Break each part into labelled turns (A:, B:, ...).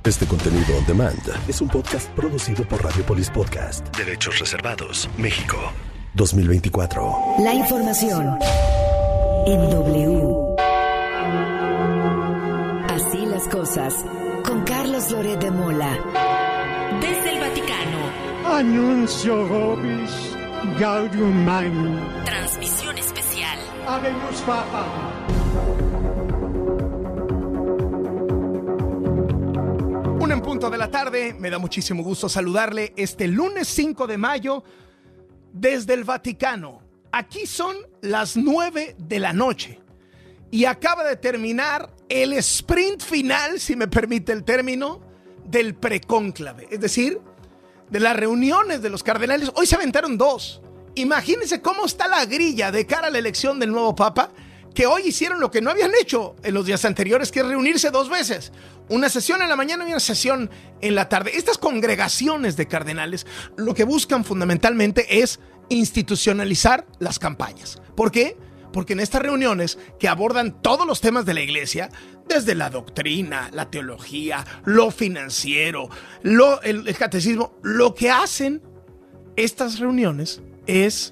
A: Este contenido on demand es un podcast producido por Radiopolis Podcast. Derechos reservados. México, 2024.
B: La información en W. Así las cosas, con Carlos Loret de Mola.
C: Desde el Vaticano.
D: Anuncio vobis Gaudium Magnum.
C: Transmisión especial.
D: Habemus Papa.
E: Una en punto de la tarde, me da muchísimo gusto saludarle este lunes 5 de mayo desde el Vaticano. Aquí son las 9 de la noche y acaba de terminar el sprint final, si me permite el término, del precónclave, es decir, de las reuniones de los cardenales. Hoy se aventaron 2. Imagínense cómo está la grilla de cara a la elección del nuevo Papa, que hoy hicieron lo que no habían hecho en los días anteriores, que es reunirse 2 veces. Una sesión en la mañana y una sesión en la tarde. Estas congregaciones de cardenales lo que buscan fundamentalmente es institucionalizar las campañas. ¿Por qué? Porque en estas reuniones que abordan todos los temas de la iglesia, desde la doctrina, la teología, lo financiero, el catecismo, lo que hacen estas reuniones es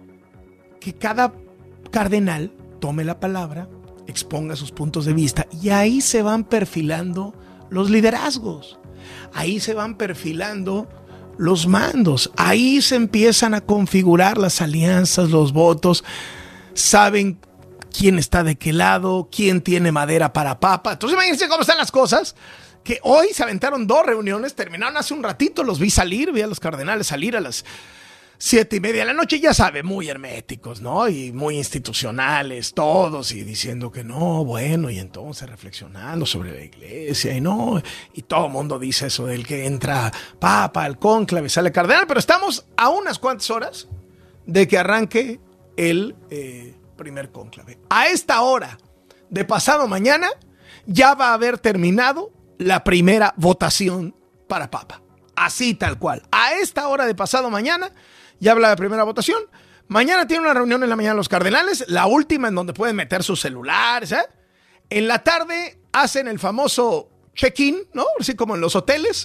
E: que cada cardenal tome la palabra, exponga sus puntos de vista y ahí se van perfilando los liderazgos, ahí se van perfilando los mandos, ahí se empiezan a configurar las alianzas, los votos, saben quién está de qué lado, quién tiene madera para papa. Entonces imagínense cómo están las cosas, que hoy se aventaron 2 reuniones, terminaron hace un ratito, los vi a los cardenales salir a las 7:30 de la noche, ya sabe, muy herméticos, ¿no? Y muy institucionales todos, y diciendo que no, bueno, y entonces reflexionando sobre la iglesia, y no, y todo el mundo dice eso del que entra papa al cónclave, sale cardenal, pero estamos a unas cuantas horas de que arranque el primer cónclave. A esta hora de pasado mañana ya va a haber terminado la primera votación para papa. Así tal cual. A esta hora de pasado mañana ya habla de primera votación. Mañana tiene una reunión en la mañana los cardenales, la última en donde pueden meter sus celulares, ¿eh? En la tarde hacen el famoso check-in, ¿no? Así como en los hoteles.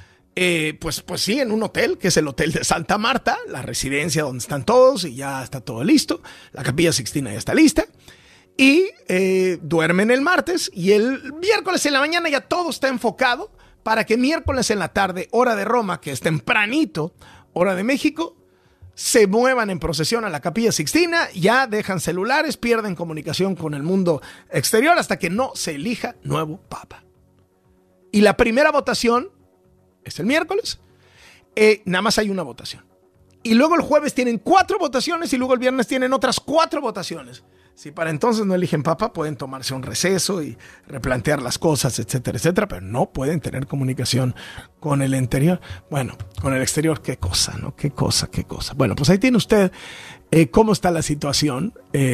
E: Pues sí, en un hotel, que es el Hotel de Santa Marta, la residencia donde están todos y ya está todo listo. La Capilla Sixtina ya está lista. Y duermen el martes y el miércoles en la mañana ya todo está enfocado para que miércoles en la tarde, hora de Roma, que es tempranito, hora de México, se muevan en procesión a la Capilla Sixtina, ya dejan celulares, pierden comunicación con el mundo exterior hasta que no se elija nuevo papa. Y la primera votación es el miércoles, nada más hay una votación. Y luego el jueves tienen 4 votaciones y luego el viernes tienen otras 4 votaciones. Si para entonces no eligen papa, pueden tomarse un receso y replantear las cosas, etcétera, etcétera, pero no pueden tener comunicación con el interior. Bueno, con el exterior, qué cosa, ¿no? Qué cosa. Bueno, pues ahí tiene usted cómo está la situación.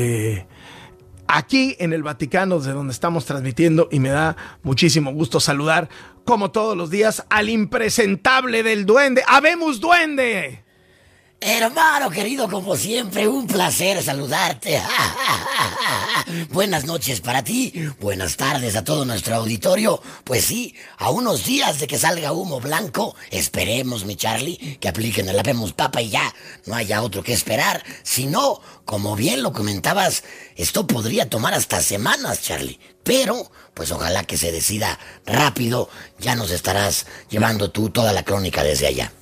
E: Aquí en el Vaticano, desde donde estamos transmitiendo, y me da muchísimo gusto saludar, como todos los días, al impresentable del duende. ¡Habemos duende!
F: Hermano querido, como siempre, un placer saludarte. Buenas noches para ti, buenas tardes a todo nuestro auditorio. Pues sí, a unos días de que salga humo blanco, esperemos, mi Charlie, que apliquen el Habemos Papa y ya no haya otro que esperar. Si no, como bien lo comentabas, esto podría tomar hasta semanas, Charlie. Pero, pues ojalá que se decida rápido. Ya nos estarás llevando tú toda la crónica desde allá.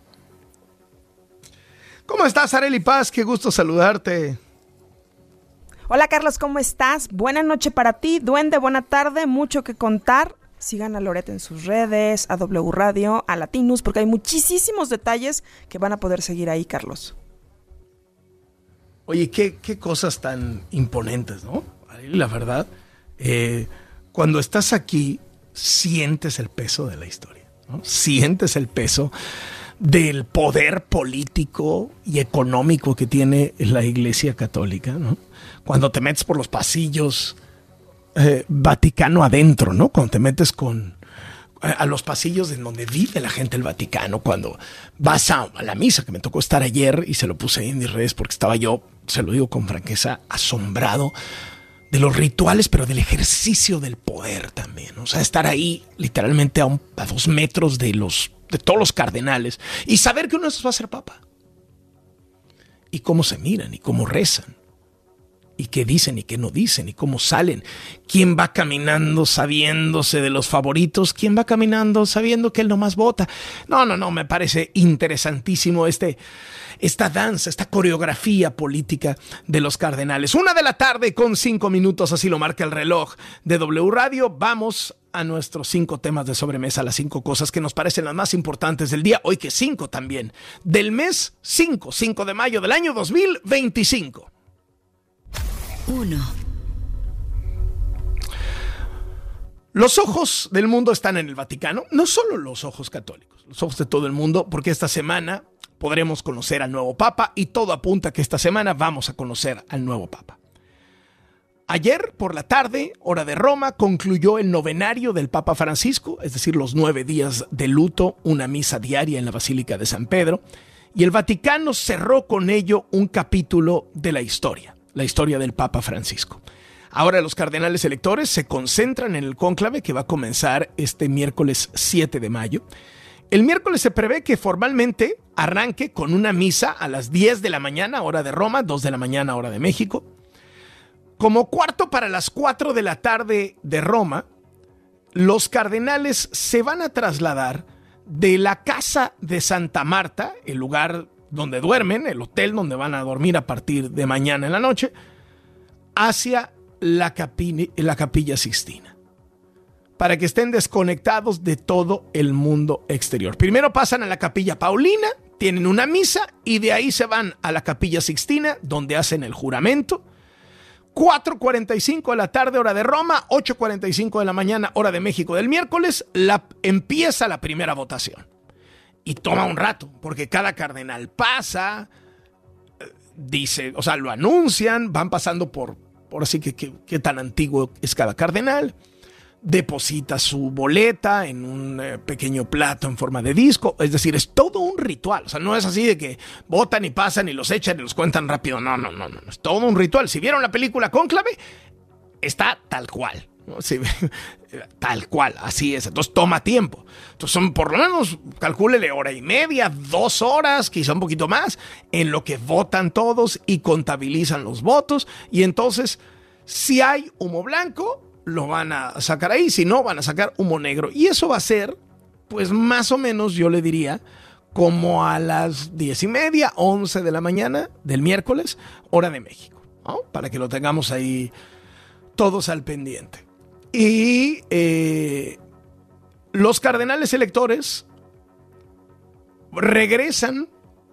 E: ¿Cómo estás, Arely Paz? Qué gusto saludarte.
G: Hola, Carlos, ¿cómo estás? Buena noche para ti, duende, buena tarde, mucho que contar. Sigan a Loret en sus redes, a W Radio, a Latinus, porque hay muchísimos detalles que van a poder seguir ahí, Carlos.
E: Oye, qué cosas tan imponentes, ¿no? Arely, la verdad, cuando estás aquí, sientes el peso de la historia, ¿no? Sientes el peso del poder político y económico que tiene la Iglesia Católica, ¿no? Cuando te metes por los pasillos Vaticano adentro, ¿no? Cuando te metes a los pasillos en donde vive la gente del Vaticano, cuando vas a la misa, que me tocó estar ayer y se lo puse ahí en mis redes porque estaba yo, se lo digo con franqueza, asombrado los rituales, pero del ejercicio del poder también. O sea, estar ahí literalmente a 2 metros de todos los cardenales y saber que uno de esos va a ser papa. Y cómo se miran y cómo rezan. Y qué dicen y qué no dicen y cómo salen. ¿Quién va caminando sabiéndose de los favoritos? ¿Quién va caminando sabiendo que él nomás vota? No, me parece interesantísimo esta danza, esta coreografía política de los cardenales. 1:00 p.m. con 5 minutos, así lo marca el reloj de W Radio. Vamos a nuestros 5 temas de sobremesa, las 5 cosas que nos parecen las más importantes del día. Hoy que 5 también, del mes 5 de mayo del año 2025.
B: 1.
E: Los ojos del mundo están en el Vaticano, no solo los ojos católicos, los ojos de todo el mundo, porque esta semana podremos conocer al nuevo Papa y todo apunta que esta semana vamos a conocer al nuevo Papa. Ayer por la tarde, hora de Roma, concluyó el novenario del Papa Francisco, es decir, los 9 días de luto, una misa diaria en la Basílica de San Pedro, y el Vaticano cerró con ello un capítulo de la historia del Papa Francisco. Ahora los cardenales electores se concentran en el cónclave que va a comenzar este miércoles 7 de mayo. El miércoles se prevé que formalmente arranque con una misa a las 10 de la mañana, hora de Roma, 2 de la mañana, hora de México. Como cuarto para las 4 de la tarde de Roma, los cardenales se van a trasladar de la casa de Santa Marta, el lugar donde duermen, el hotel donde van a dormir a partir de mañana en la noche, hacia la Capilla Sixtina, para que estén desconectados de todo el mundo exterior. Primero pasan a la Capilla Paulina, tienen una misa y de ahí se van a la Capilla Sixtina, donde hacen el juramento. 4:45 de la tarde, hora de Roma, 8:45 de la mañana, hora de México del miércoles, empieza la primera votación. Y toma un rato, porque cada cardenal pasa, dice, o sea, lo anuncian, van pasando por así que qué tan antiguo es cada cardenal, deposita su boleta en un pequeño plato en forma de disco, es decir, es todo un ritual, o sea, no es así de que votan y pasan y los echan y los cuentan rápido, no, es todo un ritual. Si vieron la película Cónclave, está tal cual. ¿No? Sí, tal cual, así es. Entonces toma tiempo. Entonces son por lo menos, calcúlele, 1:30, 2 horas, quizá un poquito más, en lo que votan todos y contabilizan los votos. Y entonces, si hay humo blanco, lo van a sacar ahí. Si no, van a sacar humo negro. Y eso va a ser, pues más o menos, yo le diría, como a las 10:30, 11 de la mañana del miércoles, hora de México, ¿no? Para que lo tengamos ahí todos al pendiente. Y los cardenales electores regresan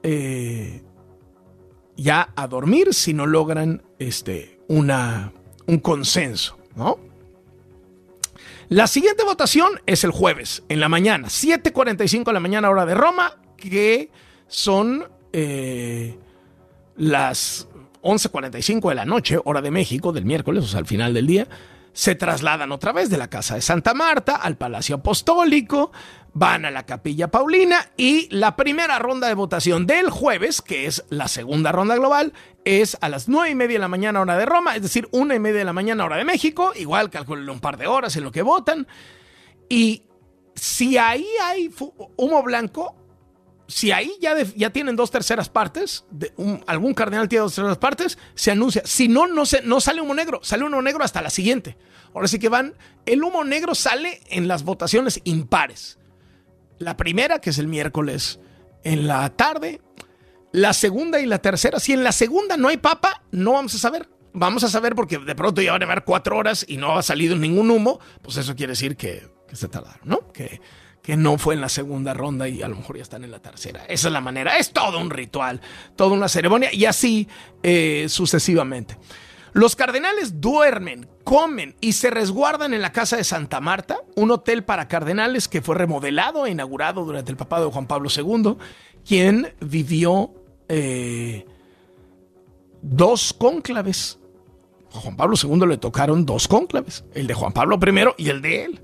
E: ya a dormir si no logran un consenso, ¿no? La siguiente votación es el jueves, en la mañana, 7:45 de la mañana, hora de Roma, que son las 11:45 de la noche, hora de México, del miércoles, o sea, al final del día. Se trasladan otra vez de la casa de Santa Marta al Palacio Apostólico, van a la Capilla Paulina y la primera ronda de votación del jueves, que es la segunda ronda global, es a las 9:30 de la mañana hora de Roma, es decir, 1:30 de la mañana hora de México, igual calculen un par de horas en lo que votan. Y si ahí hay humo blanco, si ahí ya tienen 2/3 partes, algún cardenal tiene 2/3 partes, se anuncia. Si no, no sale humo negro, sale humo negro hasta la siguiente. Ahora sí que el humo negro sale en las votaciones impares. La primera, que es el miércoles en la tarde, la segunda y la tercera. Si en la segunda no hay papa, no vamos a saber. Vamos a saber porque de pronto ya van a haber 4 horas y no ha salido ningún humo, pues eso quiere decir que se tardaron, ¿no? Que no fue en la segunda ronda y a lo mejor ya están en la tercera. Esa es la manera. Es todo un ritual, toda una ceremonia y así sucesivamente. Los cardenales duermen, comen y se resguardan en la casa de Santa Marta, un hotel para cardenales que fue remodelado e inaugurado durante el papado de Juan Pablo II, quien vivió 2 cónclaves. A Juan Pablo II le tocaron 2 cónclaves, el de Juan Pablo I y el de él.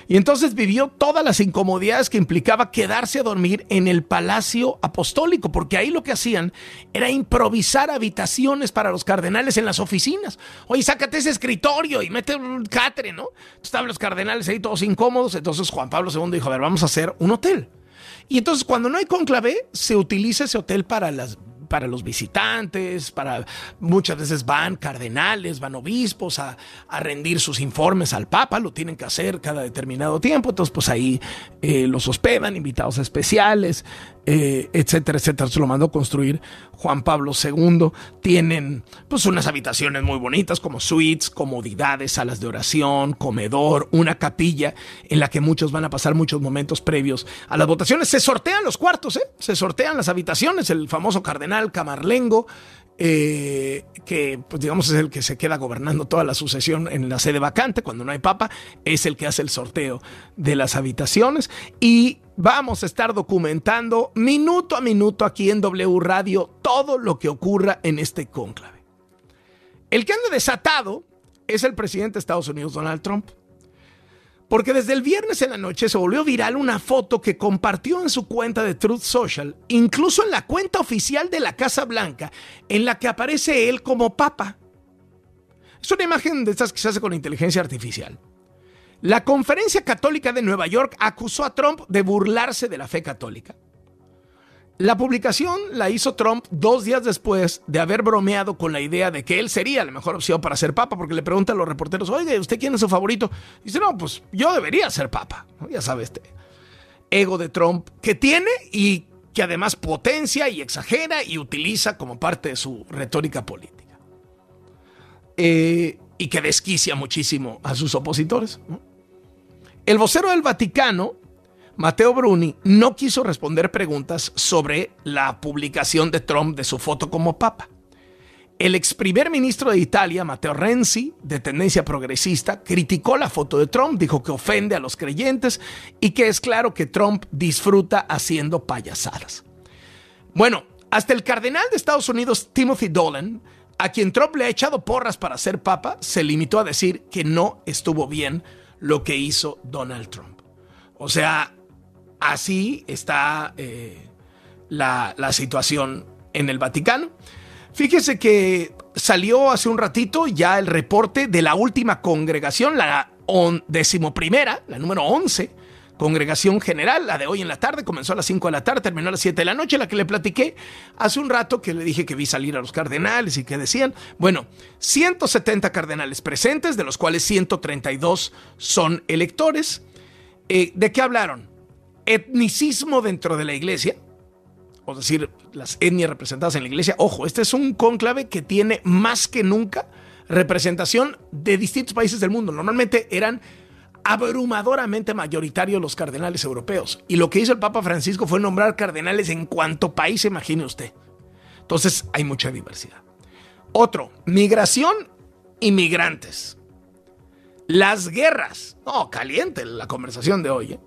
E: Y entonces vivió todas las incomodidades que implicaba quedarse a dormir en el Palacio Apostólico, porque ahí lo que hacían era improvisar habitaciones para los cardenales en las oficinas. Oye, sácate ese escritorio y mete un catre, ¿no? Estaban los cardenales ahí todos incómodos. Entonces Juan Pablo II dijo, a ver, vamos a hacer un hotel. Y entonces cuando no hay cónclave, se utiliza ese hotel para los visitantes, muchas veces van cardenales, van obispos a rendir sus informes al Papa, lo tienen que hacer cada determinado tiempo, entonces pues ahí los hospedan, invitados especiales, etcétera, etcétera. Se lo mandó construir Juan Pablo II. Tienen pues unas habitaciones muy bonitas como suites, comodidades, salas de oración, comedor, una capilla en la que muchos van a pasar muchos momentos previos a las votaciones. Se sortean los cuartos, se sortean las habitaciones. El famoso cardenal Camarlengo, que pues digamos es el que se queda gobernando toda la sucesión en la sede vacante cuando no hay papa, es el que hace el sorteo de las habitaciones. Y vamos a estar documentando minuto a minuto aquí en W Radio todo lo que ocurra en este cónclave. El que anda desatado es el presidente de Estados Unidos, Donald Trump. Porque desde el viernes en la noche se volvió viral una foto que compartió en su cuenta de Truth Social, incluso en la cuenta oficial de la Casa Blanca, en la que aparece él como papa. Es una imagen de estas que se hace con inteligencia artificial. La Conferencia Católica de Nueva York acusó a Trump de burlarse de la fe católica. La publicación la hizo Trump 2 días después de haber bromeado con la idea de que él sería la mejor opción para ser papa, porque le preguntan a los reporteros, oye, ¿usted quién es su favorito? Y dice, no, pues yo debería ser papa. Ya sabe, este ego de Trump que tiene y que además potencia y exagera y utiliza como parte de su retórica política. Y que desquicia muchísimo a sus opositores, ¿no? El vocero del Vaticano, Matteo Bruni, no quiso responder preguntas sobre la publicación de Trump de su foto como papa. El ex primer ministro de Italia, Matteo Renzi, de tendencia progresista, criticó la foto de Trump, dijo que ofende a los creyentes y que es claro que Trump disfruta haciendo payasadas. Bueno, hasta el cardenal de Estados Unidos, Timothy Dolan, a quien Trump le ha echado porras para ser papa, se limitó a decir que no estuvo bien lo que hizo Donald Trump. O sea, así está la situación en el Vaticano. Fíjese que salió hace un ratito ya el reporte de la última congregación, la 11ª, la número 11, congregación general, la de hoy en la tarde, comenzó a las 5 de la tarde, terminó a las 7 de la noche, la que le platiqué hace un rato, que le dije que vi salir a los cardenales y que decían, bueno, 170 cardenales presentes, de los cuales 132 son electores. ¿De qué hablaron? Etnicismo dentro de la iglesia, es decir, las etnias representadas en la iglesia. Ojo, este es un cónclave que tiene más que nunca representación de distintos países del mundo. Normalmente eran abrumadoramente mayoritarios los cardenales europeos, y lo que hizo el Papa Francisco fue nombrar cardenales en cuanto país, imagine usted. Entonces hay mucha diversidad. Otro, migración y migrantes. Las guerras. No, caliente la conversación de hoy,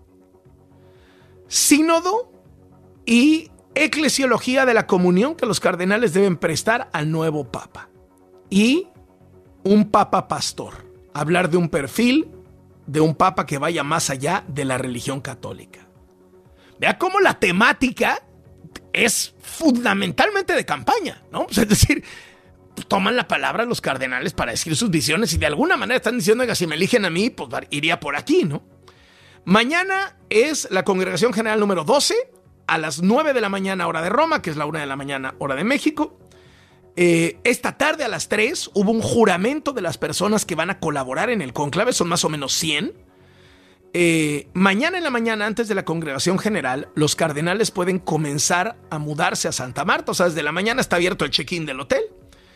E: Sínodo y eclesiología de la comunión que los cardenales deben prestar al nuevo papa. Y un papa pastor. Hablar de un perfil de un papa que vaya más allá de la religión católica. Vea cómo la temática es fundamentalmente de campaña, ¿no? Pues es decir, toman la palabra los cardenales para decir sus visiones y de alguna manera están diciendo que si me eligen a mí, pues iría por aquí, ¿no? Mañana es la congregación general número 12 a las 9 de la mañana hora de Roma, que es la 1 de la mañana hora de México. Esta tarde a las 3 hubo un juramento de las personas que van a colaborar en el cónclave, son más o menos 100. Mañana en la mañana, antes de la congregación general, los cardenales pueden comenzar a mudarse a Santa Marta. O sea, desde la mañana está abierto el check-in del hotel.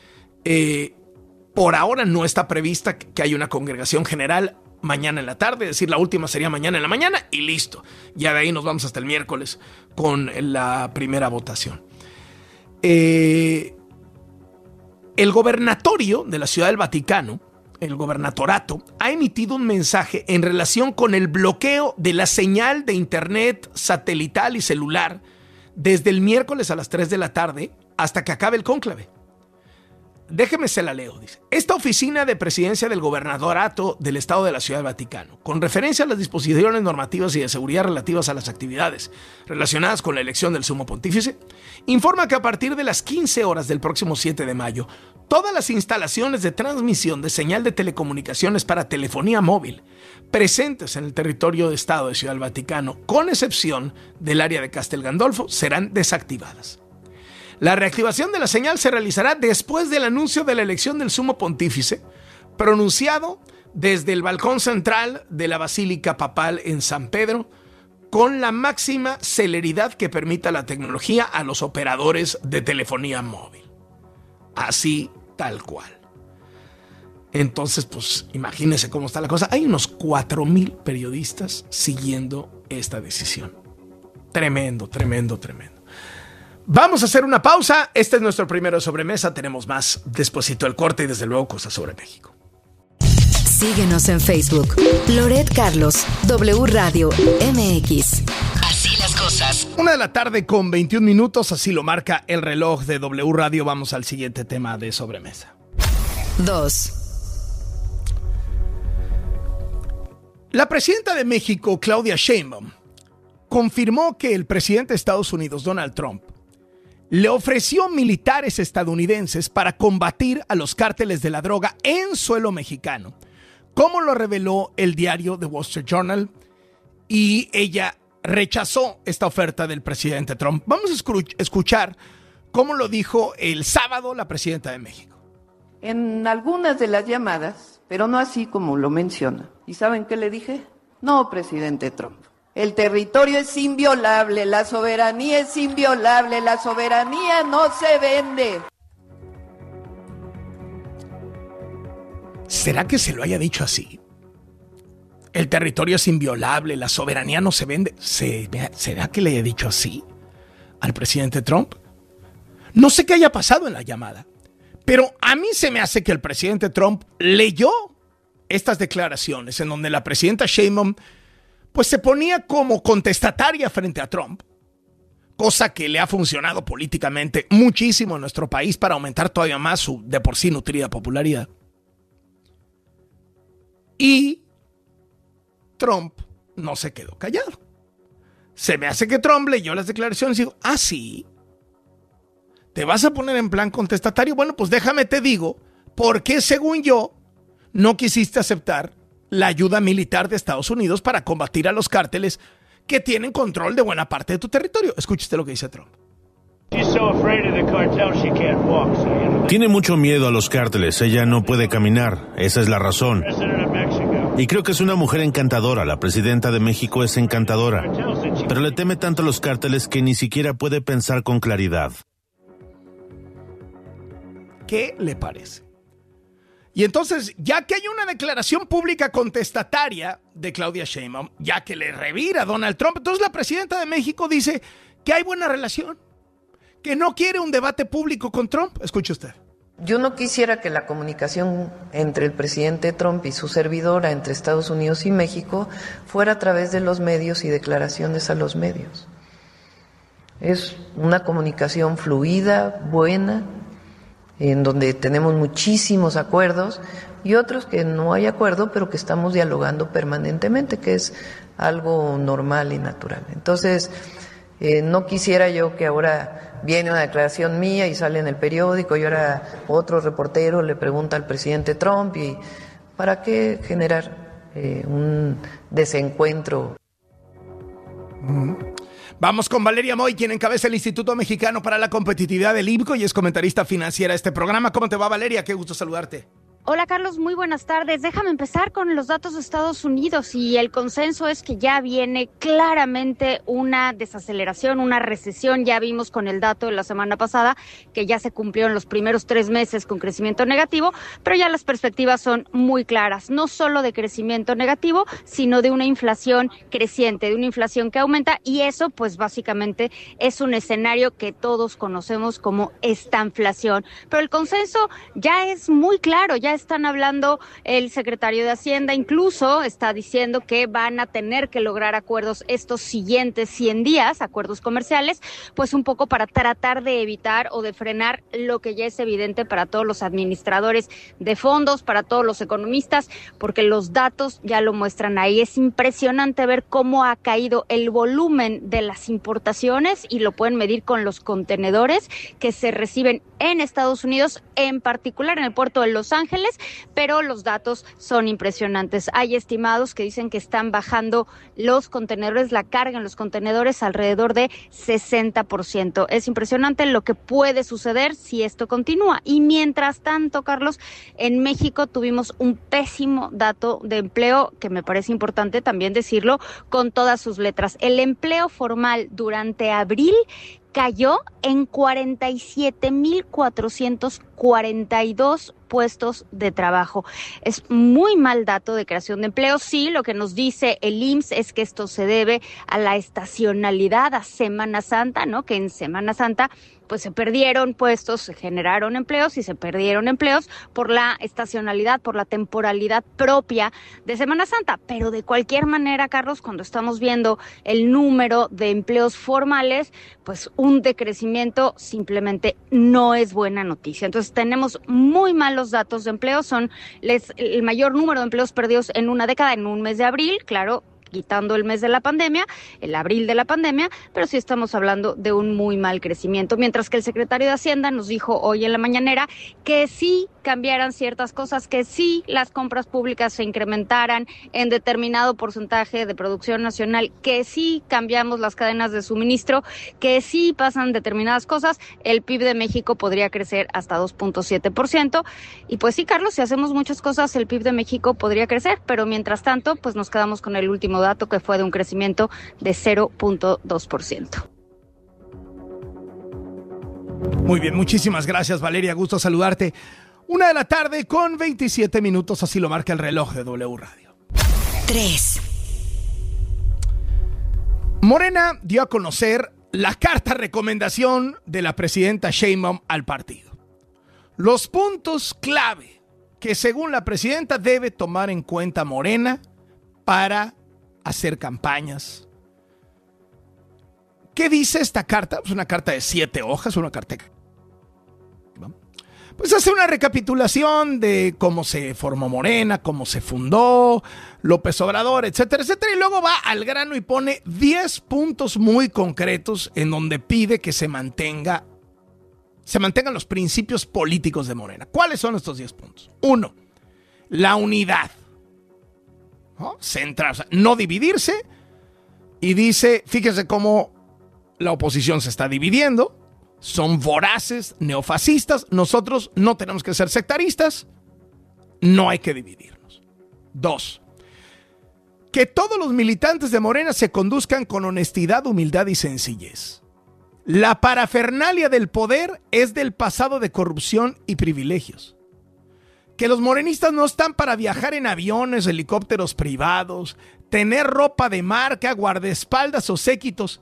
E: Por ahora no está prevista que haya una congregación general mañana en la tarde, es decir, la última sería mañana en la mañana y listo. Ya de ahí nos vamos hasta el miércoles con la primera votación. El gobernatorio de la Ciudad del Vaticano, el gobernatorato, ha emitido un mensaje en relación con el bloqueo de la señal de internet satelital y celular desde el miércoles a las 3 de la tarde hasta que acabe el cónclave. déjeme se la leo, dice. Esta oficina de presidencia del gobernadorato del Estado de la Ciudad del Vaticano, con referencia a las disposiciones normativas y de seguridad relativas a las actividades relacionadas con la elección del sumo pontífice, informa que a partir de las 15 horas del próximo 7 de mayo, todas las instalaciones de transmisión de señal de telecomunicaciones para telefonía móvil presentes en el territorio de Estado de Ciudad del Vaticano, con excepción del área de Castel Gandolfo, serán desactivadas. La reactivación de la señal se realizará después del anuncio de la elección del sumo pontífice, pronunciado desde el balcón central de la Basílica Papal en San Pedro, con la máxima celeridad que permita la tecnología a los operadores de telefonía móvil. Así, tal cual. Entonces, pues, imagínense cómo está la cosa. Hay unos 4,000 periodistas siguiendo esta decisión. Tremendo, tremendo, tremendo. Vamos a hacer una pausa. Este es nuestro primero sobremesa. Tenemos más despuesito del corte y desde luego cosas sobre México.
B: Síguenos en Facebook. Loret Carlos, W Radio MX.
C: Así las cosas.
E: 1:00 p.m. con 21 minutos. Así lo marca el reloj de W Radio. Vamos al siguiente tema de sobremesa.
B: 2.
E: La presidenta de México, Claudia Sheinbaum, confirmó que el presidente de Estados Unidos, Donald Trump, le ofreció militares estadounidenses para combatir a los cárteles de la droga en suelo mexicano, como lo reveló el diario The Wall Street Journal, y ella rechazó esta oferta del presidente Trump. Vamos a escuchar cómo lo dijo el sábado la presidenta de México.
H: En algunas de las llamadas, pero no así como lo menciona. ¿Y saben qué le dije? No, presidente Trump. El territorio es inviolable, la soberanía es inviolable, la soberanía no se vende.
E: ¿Será que se lo haya dicho así? El territorio es inviolable, la soberanía no se vende. ¿Será que le haya dicho así al presidente Trump? No sé qué haya pasado en la llamada, pero a mí se me hace que el presidente Trump leyó estas declaraciones en donde la presidenta Sheinbaum pues se ponía como contestataria frente a Trump, cosa que le ha funcionado políticamente muchísimo en nuestro país para aumentar todavía más su de por sí nutrida popularidad. Y Trump no se quedó callado. Se me hace que Trump leyó las declaraciones y dijo, ¿ah, sí? ¿Te vas a poner en plan contestatario? Bueno, pues déjame te digo, ¿por qué según yo no quisiste aceptar la ayuda militar de Estados Unidos para combatir a los cárteles que tienen control de buena parte de tu territorio? Escúchate lo que dice Trump.
I: Tiene mucho miedo a los cárteles, ella no puede caminar, esa es la razón. Y creo que es una mujer encantadora, la presidenta de México es encantadora, pero le teme tanto a los cárteles que ni siquiera puede pensar con claridad.
E: ¿Qué le parece? Y entonces, ya que hay una declaración pública contestataria de Claudia Sheinbaum, ya que le revira a Donald Trump, entonces la presidenta de México dice que hay buena relación, que no quiere un debate público con Trump. Escuche usted.
H: Yo no quisiera que la comunicación entre el presidente Trump y su servidora, entre Estados Unidos y México, fuera a través de los medios y declaraciones a los medios. Es una comunicación fluida, buena, en donde tenemos muchísimos acuerdos y otros que no hay acuerdo, pero que estamos dialogando permanentemente, que es algo normal y natural. Entonces, no quisiera yo que ahora viene una declaración mía y sale en el periódico y ahora otro reportero le pregunta al presidente Trump y ¿para qué generar un desencuentro?
E: Vamos con Valeria Moy, quien encabeza el Instituto Mexicano para la Competitividad del IMCO y es comentarista financiera de este programa. ¿Cómo te va, Valeria? Qué gusto saludarte.
J: Hola Carlos, muy buenas tardes. Déjame empezar con los datos de Estados Unidos y el consenso es que ya viene claramente una desaceleración, una recesión. Ya vimos con el dato de la semana pasada que ya se cumplieron los primeros 3 meses con crecimiento negativo, pero ya las perspectivas son muy claras, no solo de crecimiento negativo, sino de una inflación creciente, de una inflación que aumenta y eso pues básicamente es un escenario que todos conocemos como estanflación. Pero el consenso ya es muy claro, ya están hablando el secretario de Hacienda, incluso está diciendo que van a tener que lograr acuerdos estos siguientes 100 días, acuerdos comerciales, pues un poco para tratar de evitar o de frenar lo que ya es evidente para todos los administradores de fondos, para todos los economistas, porque los datos ya lo muestran ahí. Es impresionante ver cómo ha caído el volumen de las importaciones y lo pueden medir con los contenedores que se reciben en Estados Unidos, en particular en el puerto de Los Ángeles, pero los datos son impresionantes. Hay estimados que dicen que están bajando los contenedores, la carga en los contenedores alrededor de 60%. Es impresionante lo que puede suceder si esto continúa. Y mientras tanto, Carlos, en México tuvimos un pésimo dato de empleo, que me parece importante también decirlo con todas sus letras. El empleo formal durante abril cayó en 47,442 puestos de trabajo. Es muy mal dato de creación de empleo. Sí, lo que nos dice el IMSS es que esto se debe a la estacionalidad, a Semana Santa, ¿no? Que en Semana Santa pues se perdieron puestos, se generaron empleos y se perdieron empleos por la estacionalidad, por la temporalidad propia de Semana Santa. Pero de cualquier manera, Carlos, cuando estamos viendo el número de empleos formales, pues un decrecimiento simplemente no es buena noticia. Entonces tenemos muy malos datos de empleo, son el mayor número de empleos perdidos en una década, en un mes de abril, claro, quitando el mes de la pandemia, el abril de la pandemia, pero sí estamos hablando de un muy mal crecimiento, mientras que el secretario de Hacienda nos dijo hoy en la mañanera que sí cambiaran ciertas cosas, que sí las compras públicas se incrementaran en determinado porcentaje de producción nacional, que sí cambiamos las cadenas de suministro, que sí pasan determinadas cosas, el PIB de México podría crecer hasta 2.7%, y pues sí, Carlos, si hacemos muchas cosas, el PIB de México podría crecer, pero mientras tanto, pues nos quedamos con el último dato, que fue de un crecimiento de 0.2%.
E: Muy bien, muchísimas gracias, Valeria, gusto saludarte. 1:00 p.m. con 27 minutos, así lo marca el reloj de W Radio.
B: 3.
E: Morena dio a conocer la carta recomendación de la presidenta Sheinbaum al partido. Los puntos clave que según la presidenta debe tomar en cuenta Morena para hacer campañas. ¿Qué dice esta carta? Es una carta de 7 hojas, una carta. Pues hace una recapitulación de cómo se formó Morena, cómo se fundó, López Obrador, etcétera, etcétera. Y luego va al grano y pone 10 puntos muy concretos en donde pide que se mantengan los principios políticos de Morena. ¿Cuáles son estos 10 puntos? 1. La unidad. ¿No? Centrar, o sea, no dividirse. Y dice, fíjense cómo la oposición se está dividiendo. Son voraces, neofascistas. Nosotros no tenemos que ser sectaristas. No hay que dividirnos. 2. Que todos los militantes de Morena se conduzcan con honestidad, humildad y sencillez. La parafernalia del poder es del pasado de corrupción y privilegios. Que los morenistas no están para viajar en aviones, helicópteros privados, tener ropa de marca, guardaespaldas o séquitos.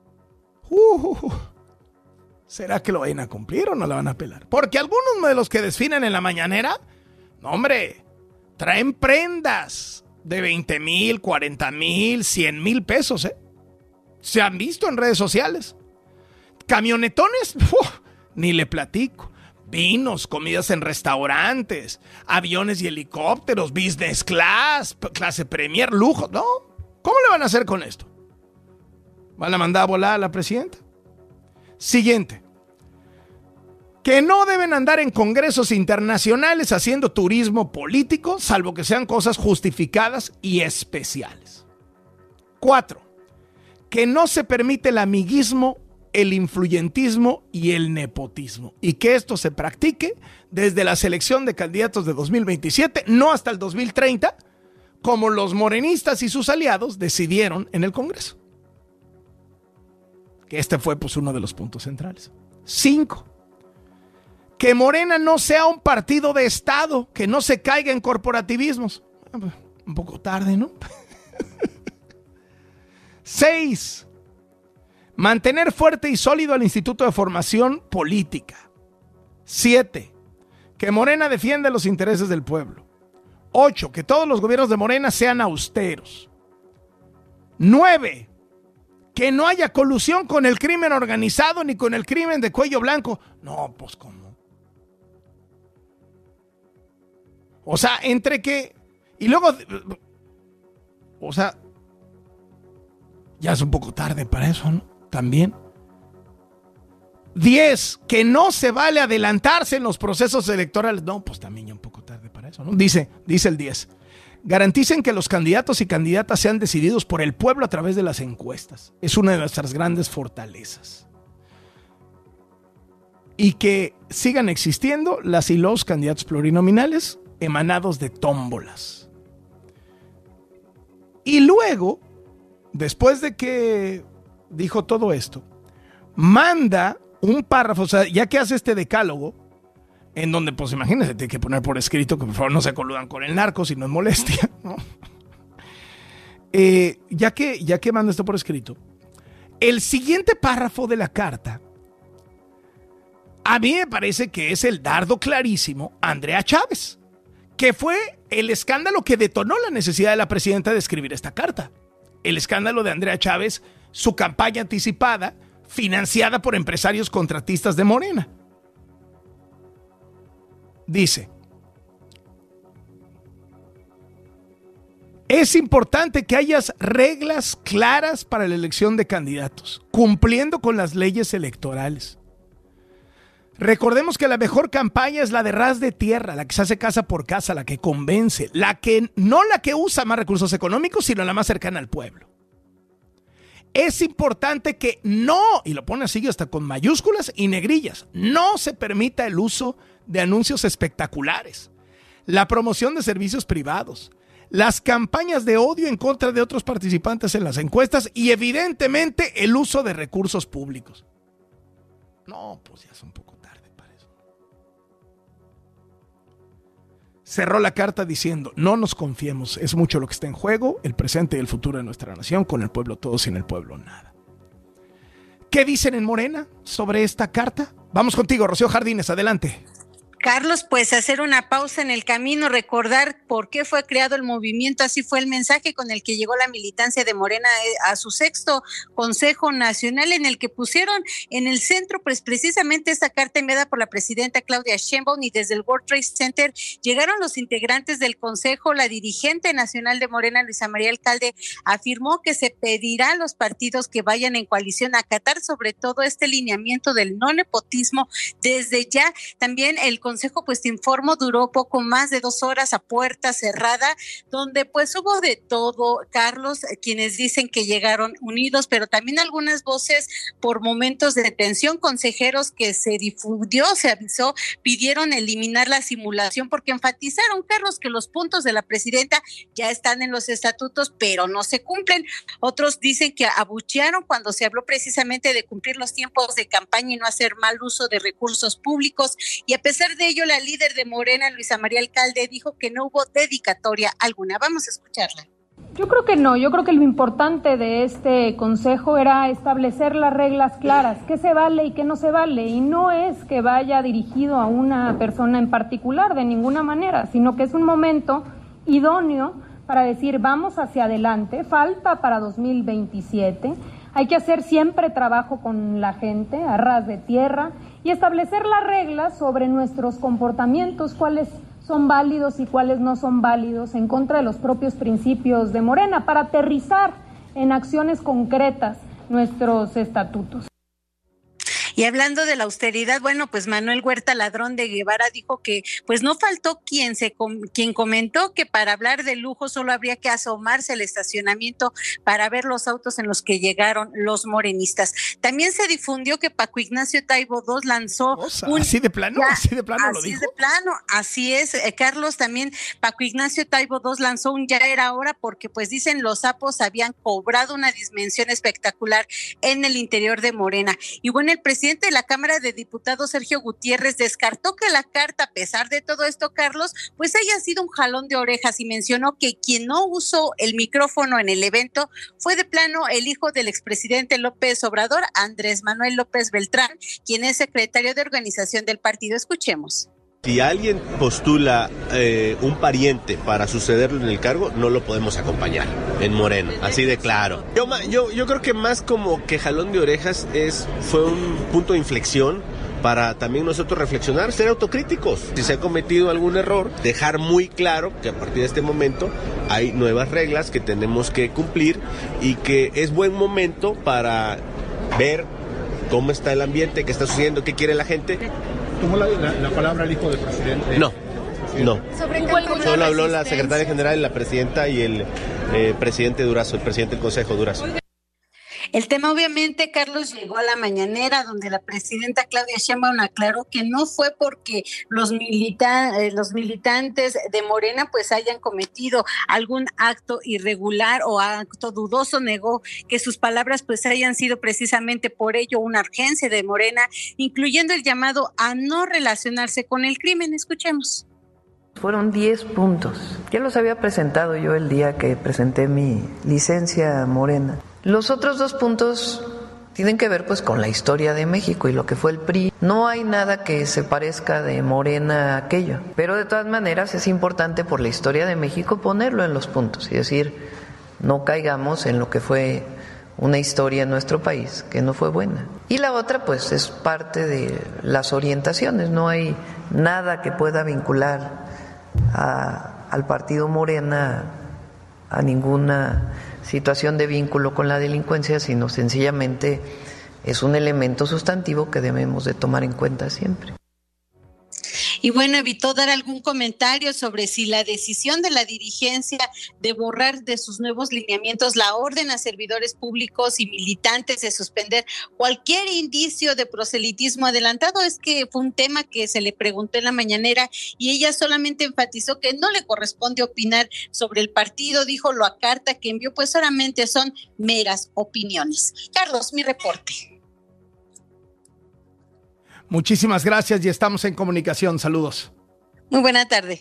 E: ¿Será que lo van a cumplir o no la van a pelar? Porque algunos de los que desfilan en la mañanera, no hombre, traen prendas de 20,000, 40,000, 100,000 pesos, ¿eh? Se han visto en redes sociales. Camionetones, ni le platico. Vinos, comidas en restaurantes, aviones y helicópteros, business class, clase premier, lujo, ¿no? ¿Cómo le van a hacer con esto? ¿Van a mandar a volar a la presidenta? Siguiente. Que no deben andar en congresos internacionales haciendo turismo político, salvo que sean cosas justificadas y especiales. 4. Que no se permite el amiguismo, el influyentismo y el nepotismo. Y que esto se practique desde la selección de candidatos de 2027, no hasta el 2030, como los morenistas y sus aliados decidieron en el Congreso. Que este fue pues uno de los puntos centrales. 5. Que Morena no sea un partido de Estado, que no se caiga en corporativismos. Un poco tarde, ¿no? 6. Mantener fuerte y sólido al Instituto de Formación Política. 7. que Morena defiende los intereses del pueblo. 8, que todos los gobiernos de Morena sean austeros. 9, que no haya colusión con el crimen organizado ni con el crimen de cuello blanco. No, pues ¿cómo? O sea, entre que... Y luego... O sea... Ya es un poco tarde para eso, ¿no? También. 10, que no se vale adelantarse en los procesos electorales. No, pues también ya un poco tarde para eso, ¿no? Dice el 10. Garanticen que los candidatos y candidatas sean decididos por el pueblo a través de las encuestas. Es una de nuestras grandes fortalezas. Y que sigan existiendo las y los candidatos plurinominales emanados de tómbolas. Y luego, después de que dijo todo esto, manda un párrafo, o sea, ya que hace este decálogo, en donde, pues imagínense, tiene que poner por escrito que por favor no se coludan con el narco si no es molestia, ¿no? Ya que manda esto por escrito, el siguiente párrafo de la carta, a mí me parece que es el dardo clarísimo a Andrea Chávez, que fue el escándalo que detonó la necesidad de la presidenta de escribir esta carta. El escándalo de Andrea Chávez, su campaña anticipada, financiada por empresarios contratistas de Morena. Dice: es importante que haya reglas claras para la elección de candidatos, cumpliendo con las leyes electorales. Recordemos que la mejor campaña es la de ras de tierra, la que se hace casa por casa, la que convence, no la que usa más recursos económicos, sino la más cercana al pueblo. Es importante que no, y lo pone así hasta con mayúsculas y negrillas, no se permita el uso de anuncios espectaculares, la promoción de servicios privados, las campañas de odio en contra de otros participantes en las encuestas y evidentemente el uso de recursos públicos. No, pues ya es un poco tarde para eso. Cerró la carta diciendo: no nos confiemos, es mucho lo que está en juego, el presente y el futuro de nuestra nación, con el pueblo todo, sin el pueblo nada. ¿Qué dicen en Morena sobre esta carta? Vamos contigo, Rocío Jardines, adelante.
K: Carlos, pues hacer una pausa en el camino, recordar por qué fue creado el movimiento, así fue el mensaje con el que llegó la militancia de Morena a su 6º Consejo Nacional, en el que pusieron en el centro pues precisamente esta carta enviada por la presidenta Claudia Sheinbaum, y desde el World Trade Center llegaron los integrantes del Consejo. La dirigente nacional de Morena, Luisa María Alcalde, afirmó que se pedirá a los partidos que vayan en coalición a acatar sobre todo este lineamiento del no nepotismo desde ya. También el Consejo, pues te informo, duró poco más de 2 horas a puerta cerrada, donde pues hubo de todo, Carlos, quienes dicen que llegaron unidos, pero también algunas voces por momentos de tensión. Consejeros que se difundió, se avisó, pidieron eliminar la simulación porque enfatizaron, Carlos, que los puntos de la presidenta ya están en los estatutos, pero no se cumplen. Otros dicen que abuchearon cuando se habló precisamente de cumplir los tiempos de campaña y no hacer mal uso de recursos públicos, y a pesar de ello, la líder de Morena, Luisa María Alcalde, dijo que no hubo dedicatoria alguna. Vamos a escucharla.
L: Yo creo que no, yo creo que lo importante de este consejo era establecer las reglas claras, qué se vale y qué no se vale, y no es que vaya dirigido a una persona en particular de ninguna manera, sino que es un momento idóneo para decir vamos hacia adelante, falta para 2027, hay que hacer siempre trabajo con la gente, a ras de tierra, y establecer las reglas sobre nuestros comportamientos, cuáles son válidos y cuáles no son válidos, en contra de los propios principios de Morena, para aterrizar en acciones concretas nuestros estatutos.
K: Y hablando de la austeridad, bueno, pues Manuel Huerta Ladrón de Guevara dijo que pues no faltó quien comentó que para hablar de lujo solo habría que asomarse al estacionamiento para ver los autos en los que llegaron los morenistas. También se difundió que Paco Ignacio Taibo II lanzó
E: así de plano lo dijo.
K: Así es, Carlos. También Paco Ignacio Taibo II lanzó un ya era hora porque pues dicen los sapos habían cobrado una dimensión espectacular en el interior de Morena. Y bueno, el presidente de la Cámara de Diputados, Sergio Gutiérrez, descartó que la carta, a pesar de todo esto, Carlos, pues haya sido un jalón de orejas, y mencionó que quien no usó el micrófono en el evento fue de plano el hijo del expresidente López Obrador, Andrés Manuel López Beltrán, quien es secretario de organización del partido. Escuchemos.
M: Si alguien postula un pariente para sucederlo en el cargo, no lo podemos acompañar en Morena, así de claro. Yo creo que más como que jalón de orejas fue un punto de inflexión para también nosotros reflexionar, ser autocríticos. Si se ha cometido algún error, dejar muy claro que a partir de este momento hay nuevas reglas que tenemos que cumplir y que es buen momento para ver cómo está el ambiente, qué está sucediendo, qué quiere la gente.
N: ¿Tomó la palabra el hijo del presidente?
M: No. Solo habló la secretaria general, la presidenta y el presidente Durazo, el presidente del Consejo Durazo.
K: El tema, obviamente, Carlos, llegó a la mañanera donde la presidenta Claudia Sheinbaum aclaró que no fue porque los militantes de Morena pues hayan cometido algún acto irregular o acto dudoso. Negó que sus palabras pues hayan sido precisamente por ello una urgencia de Morena, incluyendo el llamado a no relacionarse con el crimen. Escuchemos.
H: Fueron 10 puntos. Ya los había presentado yo el día que presenté mi licencia Morena. Los otros 2 puntos tienen que ver pues con la historia de México y lo que fue el PRI. No hay nada que se parezca de Morena a aquello, pero de todas maneras es importante por la historia de México ponerlo en los puntos y decir, no caigamos en lo que fue una historia en nuestro país que no fue buena. Y la otra pues es parte de las orientaciones, no hay nada que pueda vincular al partido Morena a ninguna situación de vínculo con la delincuencia, sino sencillamente es un elemento sustantivo que debemos de tomar en cuenta siempre.
K: Y bueno, evitó dar algún comentario sobre si la decisión de la dirigencia de borrar de sus nuevos lineamientos la orden a servidores públicos y militantes de suspender cualquier indicio de proselitismo adelantado. Es que fue un tema que se le preguntó en la mañanera y ella solamente enfatizó que no le corresponde opinar sobre el partido. Dijo la carta que envió pues solamente son meras opiniones. Carlos, mi reporte.
E: Muchísimas gracias y estamos en comunicación. Saludos.
K: Muy buena tarde.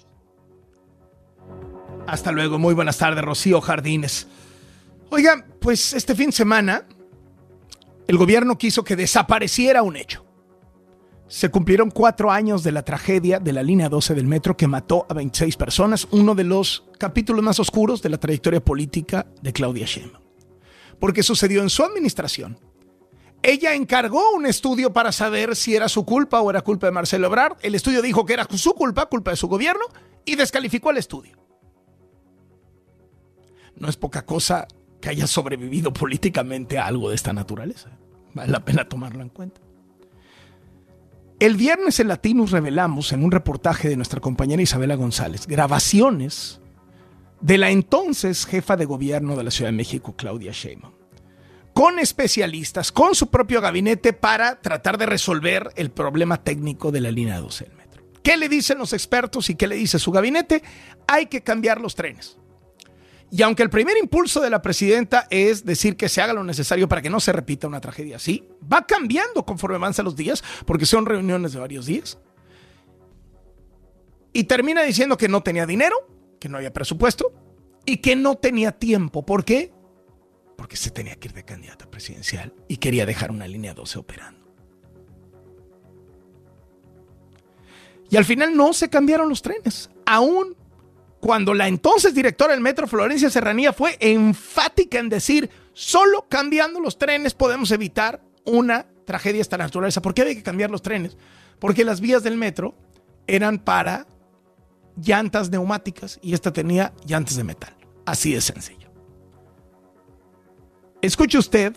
E: Hasta luego. Muy buenas tardes, Rocío Jardines. Oigan, pues este fin de semana el gobierno quiso que desapareciera un hecho. Se cumplieron 4 años de la tragedia de la línea 12 del metro que mató a 26 personas, uno de los capítulos más oscuros de la trayectoria política de Claudia Sheinbaum. Porque sucedió en su administración. Ella encargó un estudio para saber si era su culpa o era culpa de Marcelo Ebrard. El estudio dijo que era su culpa de su gobierno, y descalificó el estudio. No es poca cosa que haya sobrevivido políticamente a algo de esta naturaleza. Vale la pena tomarlo en cuenta. El viernes en Latinus revelamos en un reportaje de nuestra compañera Isabela González grabaciones de la entonces jefa de gobierno de la Ciudad de México, Claudia Sheinbaum, con especialistas, con su propio gabinete para tratar de resolver el problema técnico de la línea 12 del metro. ¿Qué le dicen los expertos y qué le dice su gabinete? Hay que cambiar los trenes. Y aunque el primer impulso de la presidenta es decir que se haga lo necesario para que no se repita una tragedia así, va cambiando conforme avanzan los días, porque son reuniones de varios días. Y termina diciendo que no tenía dinero, que no había presupuesto y que no tenía tiempo. ¿Por qué? Porque se tenía que ir de candidata presidencial y quería dejar una línea 12 operando. Y al final no se cambiaron los trenes, aún cuando la entonces directora del metro, Florencia Serranía, fue enfática en decir, solo cambiando los trenes podemos evitar una tragedia de esta naturaleza. ¿Por qué había que cambiar los trenes? Porque las vías del metro eran para llantas neumáticas y esta tenía llantas de metal. Así de sencillo. Escuche usted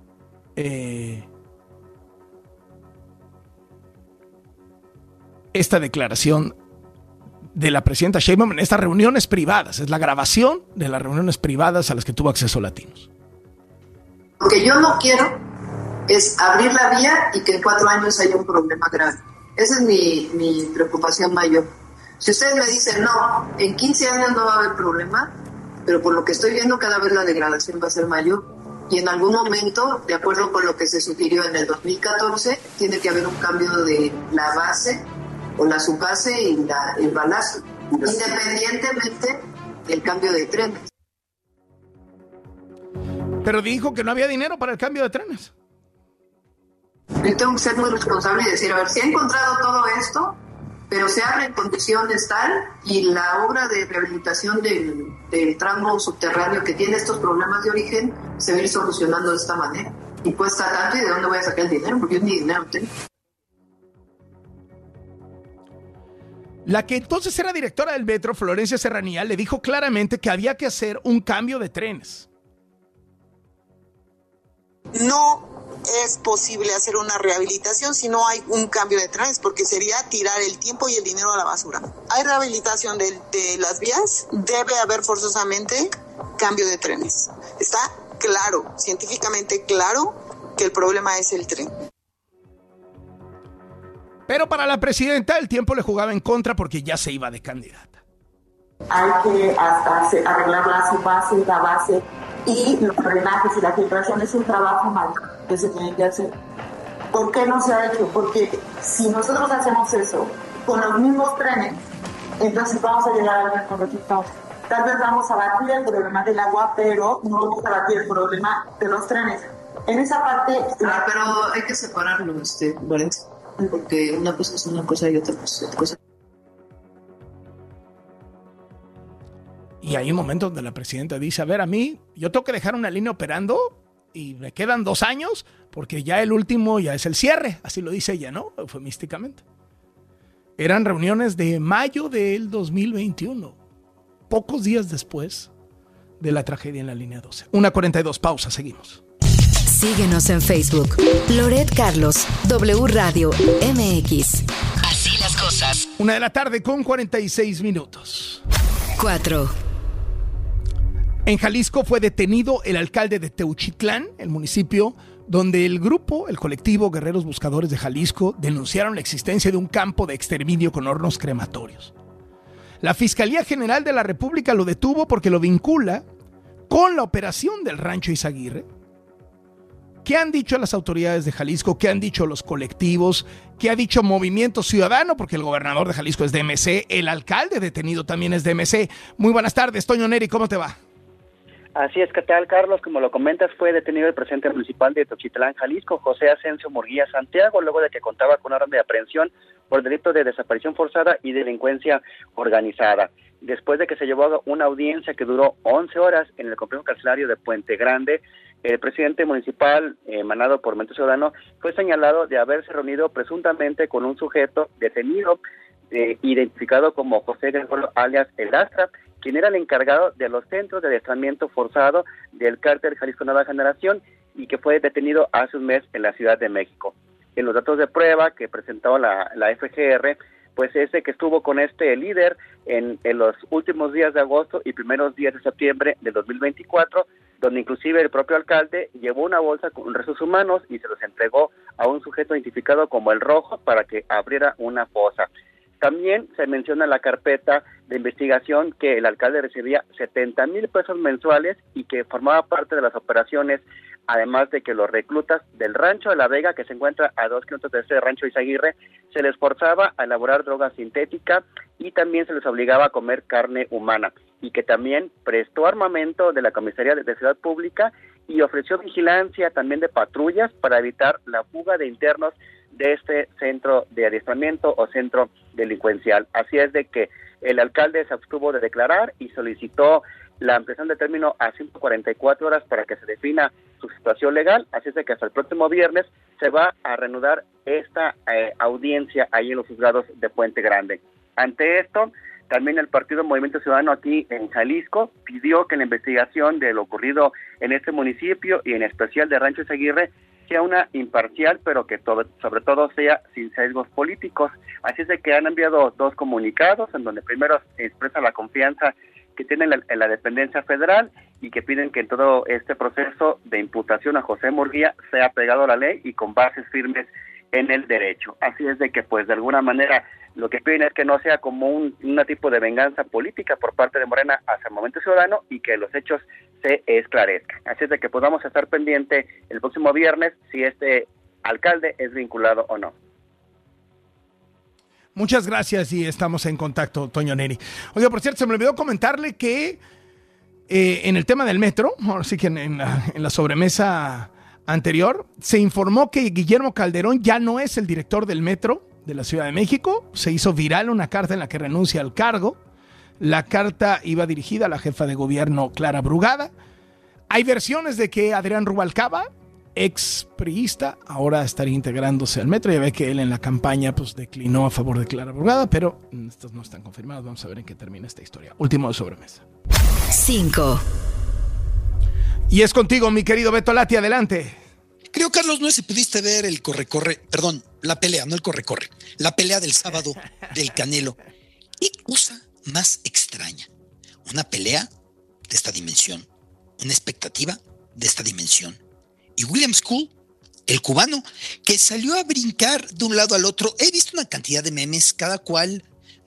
E: esta declaración de la presidenta Sheinbaum en estas reuniones privadas. Es la grabación de las reuniones privadas a las que tuvo acceso Latinos.
O: Lo que yo no quiero es abrir la vía y que en 4 años haya un problema grave. Esa es mi preocupación mayor. Si ustedes me dicen, no, en 15 años no va a haber problema, pero por lo que estoy viendo cada vez la degradación va a ser mayor. Y en algún momento, de acuerdo con lo que se sugirió en el 2014, tiene que haber un cambio de la base o la subbase y el balazo, independientemente del cambio de trenes.
E: Pero dijo que no había dinero para el cambio de trenes.
O: Yo tengo que ser muy responsable y decir, a ver, si he encontrado todo esto, pero se abre en condiciones tal y la obra de rehabilitación del tramo subterráneo que tiene estos problemas de origen se va a ir solucionando de esta manera. Y cuesta tanto, ¿y de dónde voy a sacar el dinero? Porque yo ni dinero tengo.
E: La que entonces era directora del metro, Florencia Serranía, le dijo claramente que había que hacer un cambio de trenes.
P: No es posible hacer una rehabilitación si no hay un cambio de trenes, porque sería tirar el tiempo y el dinero a la basura. Hay rehabilitación de las vías, debe haber forzosamente cambio de trenes. Está claro, científicamente claro, que el problema es el tren.
E: Pero para la presidenta el tiempo le jugaba en contra porque ya se iba de candidata.
Q: Hay que hasta arreglar la base y los drenajes y la filtración es un trabajo mal que se tiene que hacer. ¿Por qué no se ha hecho? Porque si nosotros hacemos eso con los mismos trenes, entonces vamos a llegar a ver con resultados. Tal vez vamos a batir el problema del agua, pero no vamos a batir el problema de los trenes. En esa parte...
O: pero hay que separarlo, Lorenzo, porque una cosa es una cosa y otra cosa.
E: Y hay un momento donde la presidenta dice, a ver, a mí, yo tengo que dejar una línea operando y me quedan 2 años porque ya el último ya es el cierre. Así lo dice ella, ¿no? Eufemísticamente. Eran reuniones de mayo del 2021, pocos días después de la tragedia en la línea 12. 1:42, pausa, seguimos.
B: Síguenos en Facebook. Loret Carlos, W Radio MX.
C: Así las cosas.
E: 1:46 p.m.
B: 4.
E: En Jalisco fue detenido el alcalde de Teuchitlán, el municipio donde el colectivo Guerreros Buscadores de Jalisco, denunciaron la existencia de un campo de exterminio con hornos crematorios. La Fiscalía General de la República lo detuvo porque lo vincula con la operación del Rancho Izaguirre. ¿Qué han dicho las autoridades de Jalisco? ¿Qué han dicho los colectivos? ¿Qué ha dicho Movimiento Ciudadano? Porque el gobernador de Jalisco es de MC, el alcalde detenido también es de MC. Muy buenas tardes, Toño Neri, ¿cómo te va?
R: Así es, ¿qué tal, Carlos? Como lo comentas, fue detenido el presidente municipal de Teuchitlán, Jalisco, José Asensio Murguía Santiago, luego de que contaba con una orden de aprehensión por delito de desaparición forzada y delincuencia organizada. Después de que se llevó a una audiencia que duró 11 horas en el complejo carcelario de Puente Grande, el presidente municipal, emanado por Movimiento Ciudadano, fue señalado de haberse reunido presuntamente con un sujeto detenido, identificado como José Gregorio alias El Astra, quien era el encargado de los centros de adiestramiento forzado del cártel Jalisco Nueva Generación y que fue detenido hace un mes en la Ciudad de México. En los datos de prueba que presentó la FGR, pues ese que estuvo con este líder en los últimos días de agosto y primeros días de septiembre de 2024, donde inclusive el propio alcalde llevó una bolsa con restos humanos y se los entregó a un sujeto identificado como El Rojo para que abriera una fosa. También se menciona en la carpeta de investigación que el alcalde recibía 70,000 pesos mensuales y que formaba parte de las operaciones, además de que los reclutas del Rancho de la Vega, que se encuentra a 2 kilómetros de ese Rancho Izaguirre, se les forzaba a elaborar droga sintética y también se les obligaba a comer carne humana, y que también prestó armamento de la Comisaría de Seguridad Pública y ofreció vigilancia también de patrullas para evitar la fuga de internos de este centro de adiestramiento o centro delincuencial. Así es de que el alcalde se abstuvo de declarar y solicitó la ampliación de término a 144 horas para que se defina su situación legal. Así es de que hasta el próximo viernes se va a reanudar esta audiencia ahí en los juzgados de Puente Grande. Ante esto, también el partido Movimiento Ciudadano aquí en Jalisco pidió que la investigación de lo ocurrido en este municipio y en especial de Rancho Izaguirre sea una imparcial, pero que sobre todo sea sin sesgos políticos. Así es de que han enviado 2 comunicados en donde primero expresa la confianza que tienen en la dependencia federal y que piden que en todo este proceso de imputación a José Murguía sea pegado a la ley y con bases firmes en el derecho. Así es de que pues de alguna manera lo que piden es que no sea como un tipo de venganza política por parte de Morena hacia el Movimiento Ciudadano y que los hechos se esclarezcan. Así es de que pues vamos a estar pendiente el próximo viernes si este alcalde es vinculado o no.
E: Muchas gracias y estamos en contacto, Toño Neri. Oiga, por cierto, se me olvidó comentarle que en el tema del metro, ahora sí que en la sobremesa anterior, se informó que Guillermo Calderón ya no es el director del metro de la Ciudad de México. Se hizo viral una carta en la que renuncia al cargo. La carta iba dirigida a la jefa de gobierno Clara Brugada. Hay versiones de que Adrián Rubalcaba, ex priista, ahora estaría integrándose al Metro. Ya ve que él en la campaña pues declinó a favor de Clara Brugada, pero estos no están confirmados. Vamos a ver en qué termina esta historia. Último de sobremesa.
B: 5.
E: Y es contigo, mi querido Beto Lati, adelante.
S: Creo, Carlos, no sé si pudiste ver el la pelea, no el corre-corre, la pelea del sábado del Canelo. ¿Qué cosa más extraña? Una pelea de esta dimensión, una expectativa de esta dimensión. Y William School, el cubano, que salió a brincar de un lado al otro. He visto una cantidad de memes, cada cual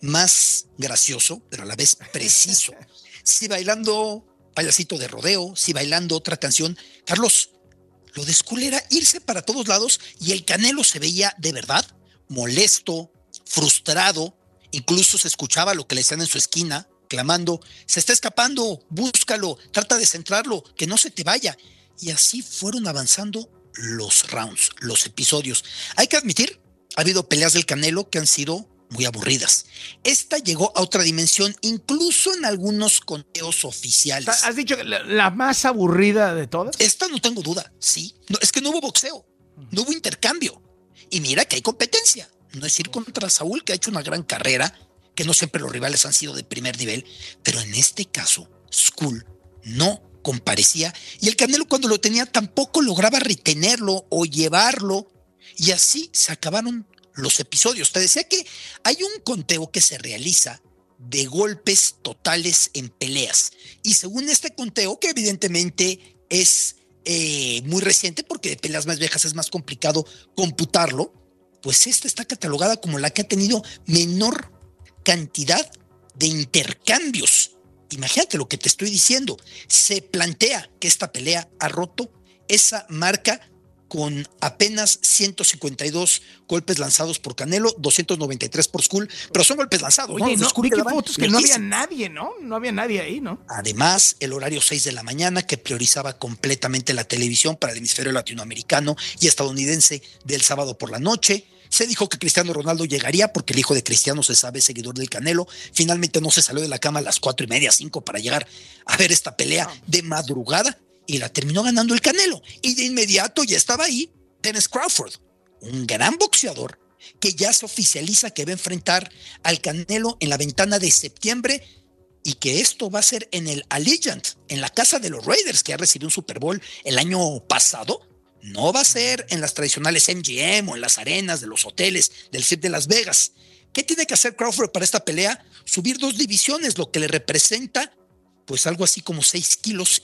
S: más gracioso, pero a la vez preciso. Si bailando payasito de rodeo, si bailando otra canción. Carlos, lo de School era irse para todos lados y el Canelo se veía de verdad molesto, frustrado. Incluso se escuchaba lo que le decían en su esquina, clamando: se está escapando, búscalo, trata de centrarlo, que no se te vaya. Y así fueron avanzando los rounds, los episodios. Hay que admitir, ha habido peleas del Canelo que han sido muy aburridas. Esta llegó a otra dimensión, incluso en algunos conteos oficiales.
E: ¿Has dicho que la más aburrida de todas?
S: Esta no tengo duda, sí. No, es que no hubo boxeo, no hubo intercambio. Y mira que hay competencia. No es ir contra Saúl, que ha hecho una gran carrera, que no siempre los rivales han sido de primer nivel, pero en este caso, School no comparecía, y el Canelo, cuando lo tenía, tampoco lograba retenerlo o llevarlo, y así se acabaron los episodios. Te decía que hay un conteo que se realiza de golpes totales en peleas, y según este conteo, que evidentemente es muy reciente, porque de peleas más viejas es más complicado computarlo, pues esta está catalogada como la que ha tenido menor cantidad de intercambios. Imagínate lo que te estoy diciendo. Se plantea que esta pelea ha roto esa marca con apenas 152 golpes lanzados por Canelo, 293 por School, pero son golpes lanzados.
E: Oye, no, vi que fotos que no había nadie, ¿no? No había nadie ahí, ¿no?
S: Además, el horario 6 de la mañana, que priorizaba completamente la televisión para el hemisferio latinoamericano y estadounidense del sábado por la noche. Se dijo que Cristiano Ronaldo llegaría porque el hijo de Cristiano se sabe seguidor del Canelo. Finalmente no se salió de la cama a las 4:30, 5 para llegar a ver esta pelea de madrugada, y la terminó ganando el Canelo. Y de inmediato ya estaba ahí Terence Crawford, un gran boxeador que ya se oficializa que va a enfrentar al Canelo en la ventana de septiembre, y que esto va a ser en el Allegiant, en la casa de los Raiders, que ya recibió un Super Bowl el año pasado. No va a ser en las tradicionales MGM o en las arenas de los hoteles del Strip de Las Vegas. ¿Qué tiene que hacer Crawford para esta pelea? Subir 2 divisiones, lo que le representa pues algo así como 6,5 kilos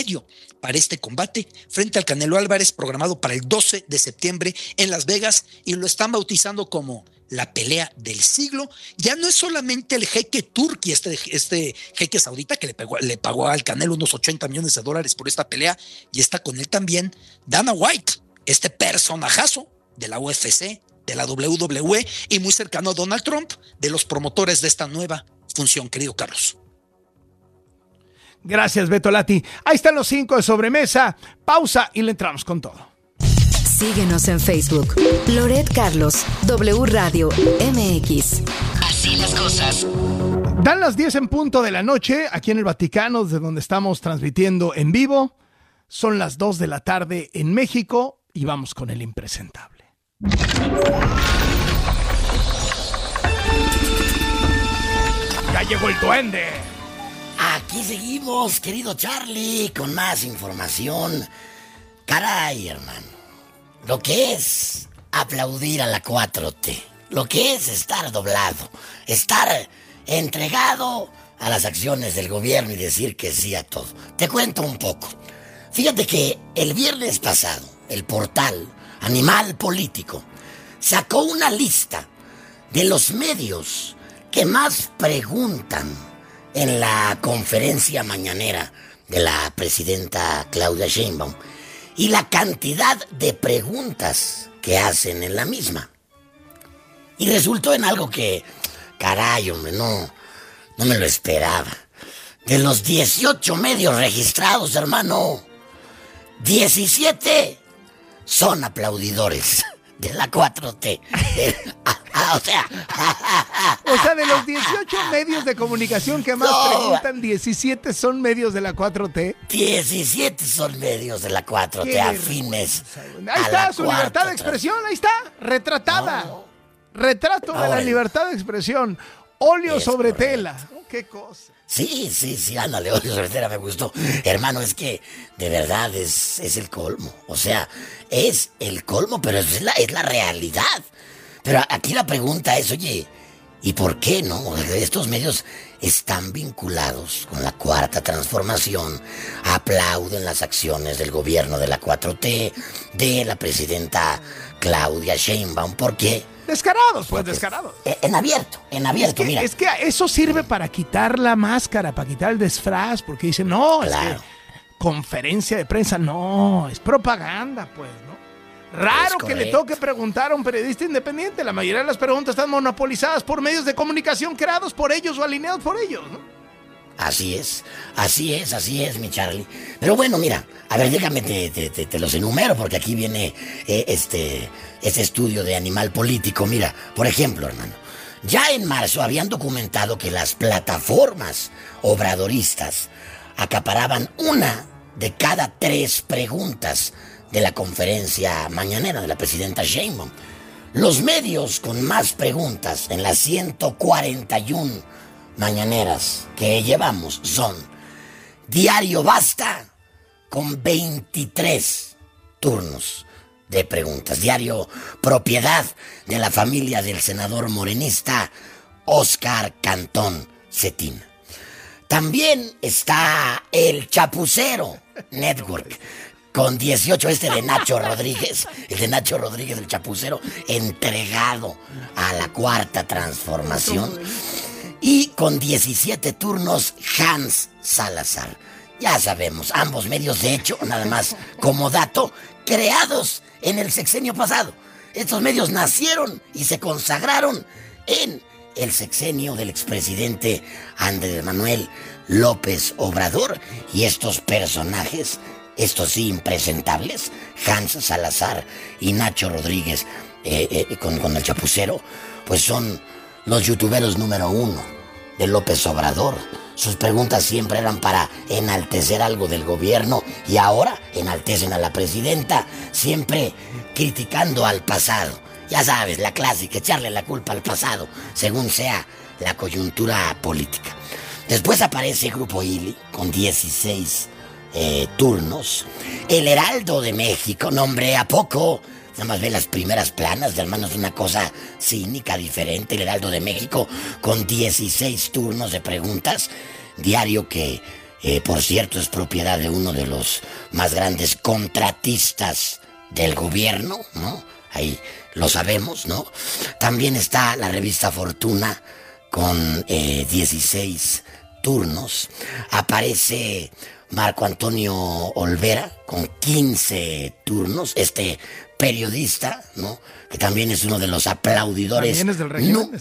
S: para este combate frente al Canelo Álvarez, programado para el 12 de septiembre en Las Vegas, y lo están bautizando como la pelea del siglo. Ya no es solamente el jeque turqui, este jeque saudita que le pagó al Canelo unos $80 millones por esta pelea, y está con él también Dana White, este personajazo de la UFC, de la WWE, y muy cercano a Donald Trump, de los promotores de esta nueva función, querido Carlos.
E: Gracias, Beto Lati. Ahí están los 5 de sobremesa. Pausa y le entramos con todo.
B: Síguenos en Facebook. Loret Carlos, W Radio MX.
C: Así las cosas.
E: Dan las 10 en punto de la noche aquí en el Vaticano, desde donde estamos transmitiendo en vivo. Son las 2 de la tarde en México y vamos con el impresentable. Ya llegó el duende.
F: Aquí seguimos, querido Charlie, con más información. Caray, hermano, lo que es aplaudir a la 4T, lo que es estar doblado, estar entregado a las acciones del gobierno y decir que sí a todo. Te cuento un poco. Fíjate que el viernes pasado, el portal Animal Político sacó una lista de los medios que más preguntan en la conferencia mañanera de la presidenta Claudia Sheinbaum, y la cantidad de preguntas que hacen en la misma. Y resultó en algo que, caray, hombre, no me lo esperaba. De los 18 medios registrados, hermano, 17 son aplaudidores de la 4T. O sea,
E: de los 18 medios de comunicación que más preguntan, 17 son medios de la 4T.
F: 17 son medios de la 4T afines.
E: Ahí está su libertad de expresión, ahí está, retratada. Retrato de la libertad de expresión. Óleo sobre tela. Qué cosa.
F: Sí, ándale, óleo sobre tela me gustó. Hermano, es que de verdad es el colmo. O sea, es el colmo, pero es la realidad. Pero aquí la pregunta es, oye, ¿y por qué no? Estos medios están vinculados con la Cuarta Transformación, aplauden las acciones del gobierno de la 4T, de la presidenta Claudia Sheinbaum. ¿Por qué?
E: Descarados, pues descarados.
F: En abierto, mira.
E: Es que eso sirve para quitar la máscara, para quitar el disfraz, porque dicen, no, claro. Es que conferencia de prensa, no, es propaganda, pues, ¿no? Raro que le toque preguntar a un periodista independiente. La mayoría de las preguntas están monopolizadas por medios de comunicación creados por ellos o alineados por ellos, ¿no?
F: Así es, mi Charlie. Pero bueno, mira, a ver, déjame te los enumero, porque aquí viene este estudio de Animal Político. Mira, por ejemplo, hermano, ya en marzo habían documentado que las plataformas obradoristas acaparaban 1 de cada 3 preguntas de la conferencia mañanera de la presidenta Sheinbaum. Los medios con más preguntas en las 141 mañaneras que llevamos son Diario Basta, con 23 turnos de preguntas. Diario propiedad de la familia del senador morenista Óscar Cantón Cetina. También está El Chapucero Network, con 18, de Nacho Rodríguez, el Chapucero, entregado a la Cuarta Transformación. Y con 17 turnos, Hans Salazar. Ya sabemos, ambos medios, de hecho, nada más como dato, creados en el sexenio pasado. Estos medios nacieron y se consagraron en el sexenio del expresidente Andrés Manuel López Obrador. Y estos personajes, estos sí impresentables, Hans Salazar y Nacho Rodríguez, con el Chapucero, pues son los youtuberos número 1 de López Obrador. Sus preguntas siempre eran para enaltecer algo del gobierno, y ahora enaltecen a la presidenta, siempre criticando al pasado. Ya sabes, la clásica, echarle la culpa al pasado, según sea la coyuntura política. Después aparece Grupo Ili, con 16 turnos. El Heraldo de México, nombre a poco. Nada más ve las primeras planas, de hermanos, una cosa cínica, diferente. El Heraldo de México, con 16 turnos de preguntas. Diario que, por cierto, es propiedad de uno de los más grandes contratistas del gobierno, ¿no? Ahí lo sabemos, ¿no? También está la revista Fortuna, con 16 turnos. Aparece Marco Antonio Olvera, con 15 turnos. Periodista, ¿no? Que también es uno de los aplaudidores.
E: ¿También es del régimen?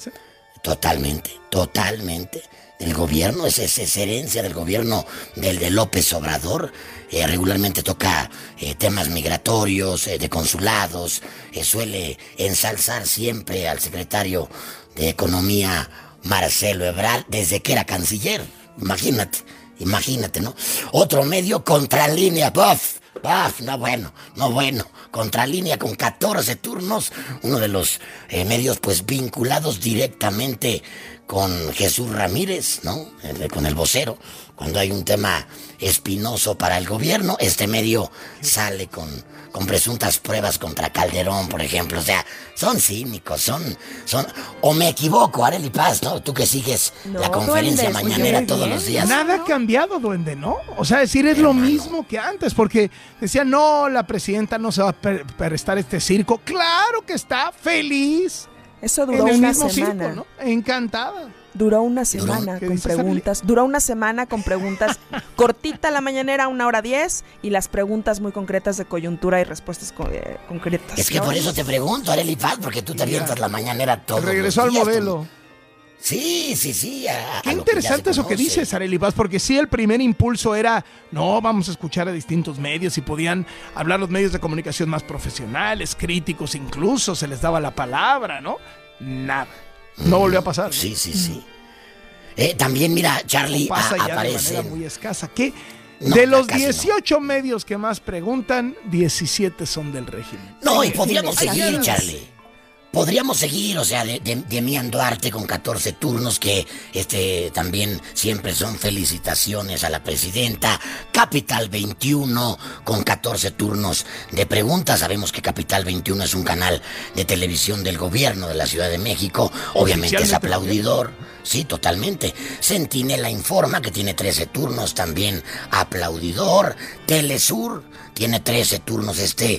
F: Totalmente. Del gobierno, es herencia del gobierno de López Obrador. Regularmente toca temas migratorios, de consulados. Suele ensalzar siempre al secretario de Economía, Marcelo Ebrard, desde que era canciller. Imagínate, ¿no? Otro medio, Contralínea, no bueno. Contralínea, con 14 turnos, uno de los medios pues vinculados directamente con Jesús Ramírez, ¿no? Con el vocero. Cuando hay un tema espinoso para el gobierno, este medio sale con presuntas pruebas contra Calderón, por ejemplo. O sea, son cínicos, son... O me equivoco, Arely Paz, ¿no? Tú que sigues la conferencia mañanera todos los días.
E: Nada ha cambiado, duende, ¿no? O sea, decir es lo mismo que antes, porque decían, no, la presidenta no se va a prestar este circo. ¡Claro que está feliz!
G: Eso duró una semana.
E: Circo, ¿no? Encantada.
G: Duró una semana con preguntas. Duró una semana con preguntas. Cortita la mañanera, 1:10, y las preguntas muy concretas de coyuntura y respuestas concretas.
F: Es que por eso te pregunto, Arely Paz, porque tú te avientas la mañanera todo.
E: Regresó al modelo.
F: Sí.
E: Qué interesante eso que dices, Arely Paz, porque sí, el primer impulso era, no, vamos a escuchar a distintos medios, y podían hablar los medios de comunicación más profesionales, críticos, incluso se les daba la palabra, ¿no? nada. No volvió a pasar.
F: Sí. También, mira, Charlie, aparece...
E: de manera muy escasa. ¿Qué? De los 18 medios que más preguntan, 17 son del régimen.
F: No, y podríamos seguir, Charlie. Podríamos seguir, o sea, de Mian Duarte con 14 turnos, que también siempre son felicitaciones a la presidenta. Capital 21 con 14 turnos de preguntas. Sabemos que Capital 21 es un canal de televisión del gobierno de la Ciudad de México. Obviamente es aplaudidor. Sí, totalmente. Centinela Informa, que tiene 13 turnos, también aplaudidor. Telesur tiene 13 turnos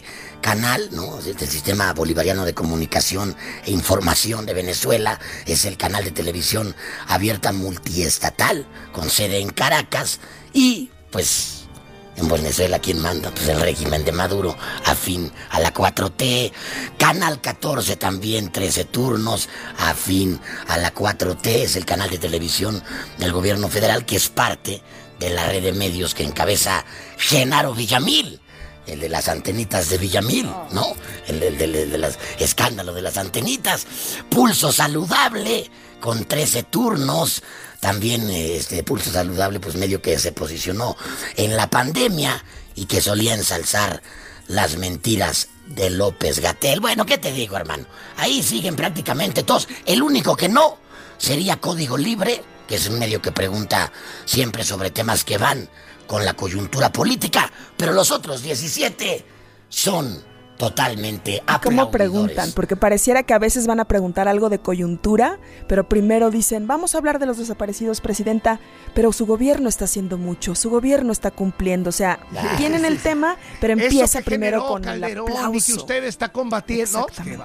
F: canal, ¿no? Este Sistema Bolivariano de Comunicación e Información de Venezuela es el canal de televisión abierta multiestatal con sede en Caracas y, pues, en Venezuela, ¿quién manda? Pues el régimen de Maduro, afín a la 4T. Canal 14 también, 13 turnos, afín a la 4T. Es el canal de televisión del gobierno federal que es parte de la red de medios que encabeza Genaro Villamil. El de las antenitas de Villamil, ¿no? El de los escándalos de las antenitas. Pulso Saludable, con 13 turnos. También Pulso Saludable, pues medio que se posicionó en la pandemia y que solía ensalzar las mentiras de López-Gatell. Bueno, ¿qué te digo, hermano? Ahí siguen prácticamente todos. El único que no sería Código Libre, que es un medio que pregunta siempre sobre temas que van con la coyuntura política, pero los otros 17 son totalmente aplaudidores.
G: ¿Cómo preguntan? Porque pareciera que a veces van a preguntar algo de coyuntura, pero primero dicen, vamos a hablar de los desaparecidos, presidenta, pero su gobierno está haciendo mucho, su gobierno está cumpliendo, o sea, tienen el tema, pero empieza primero con
E: Calderón,
G: el aplauso.
E: Y que usted está combatiendo.
F: ¿No?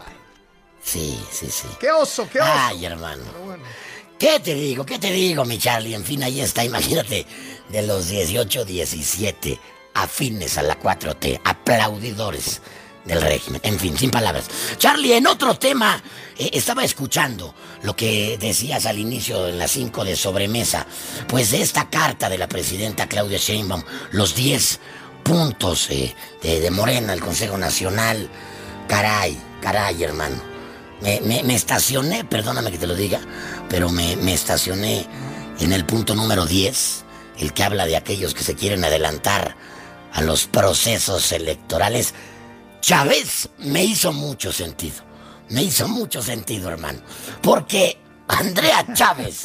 F: Sí.
E: ¡Qué oso!
F: Ay, hermano. Bueno. ¿Qué te digo, mi Charlie? En fin, ahí está, imagínate, de los 18, 17 afines a la 4T, aplaudidores del régimen. En fin, sin palabras. Charlie, en otro tema, estaba escuchando lo que decías al inicio en las 5 de sobremesa, pues de esta carta de la presidenta Claudia Sheinbaum, los 10 puntos de Morena, el Consejo Nacional. Caray, hermano. Me estacioné, perdóname que te lo diga, pero me estacioné en el punto número 10, el que habla de aquellos que se quieren adelantar a los procesos electorales. Chávez me hizo mucho sentido, hermano, porque Andrea Chávez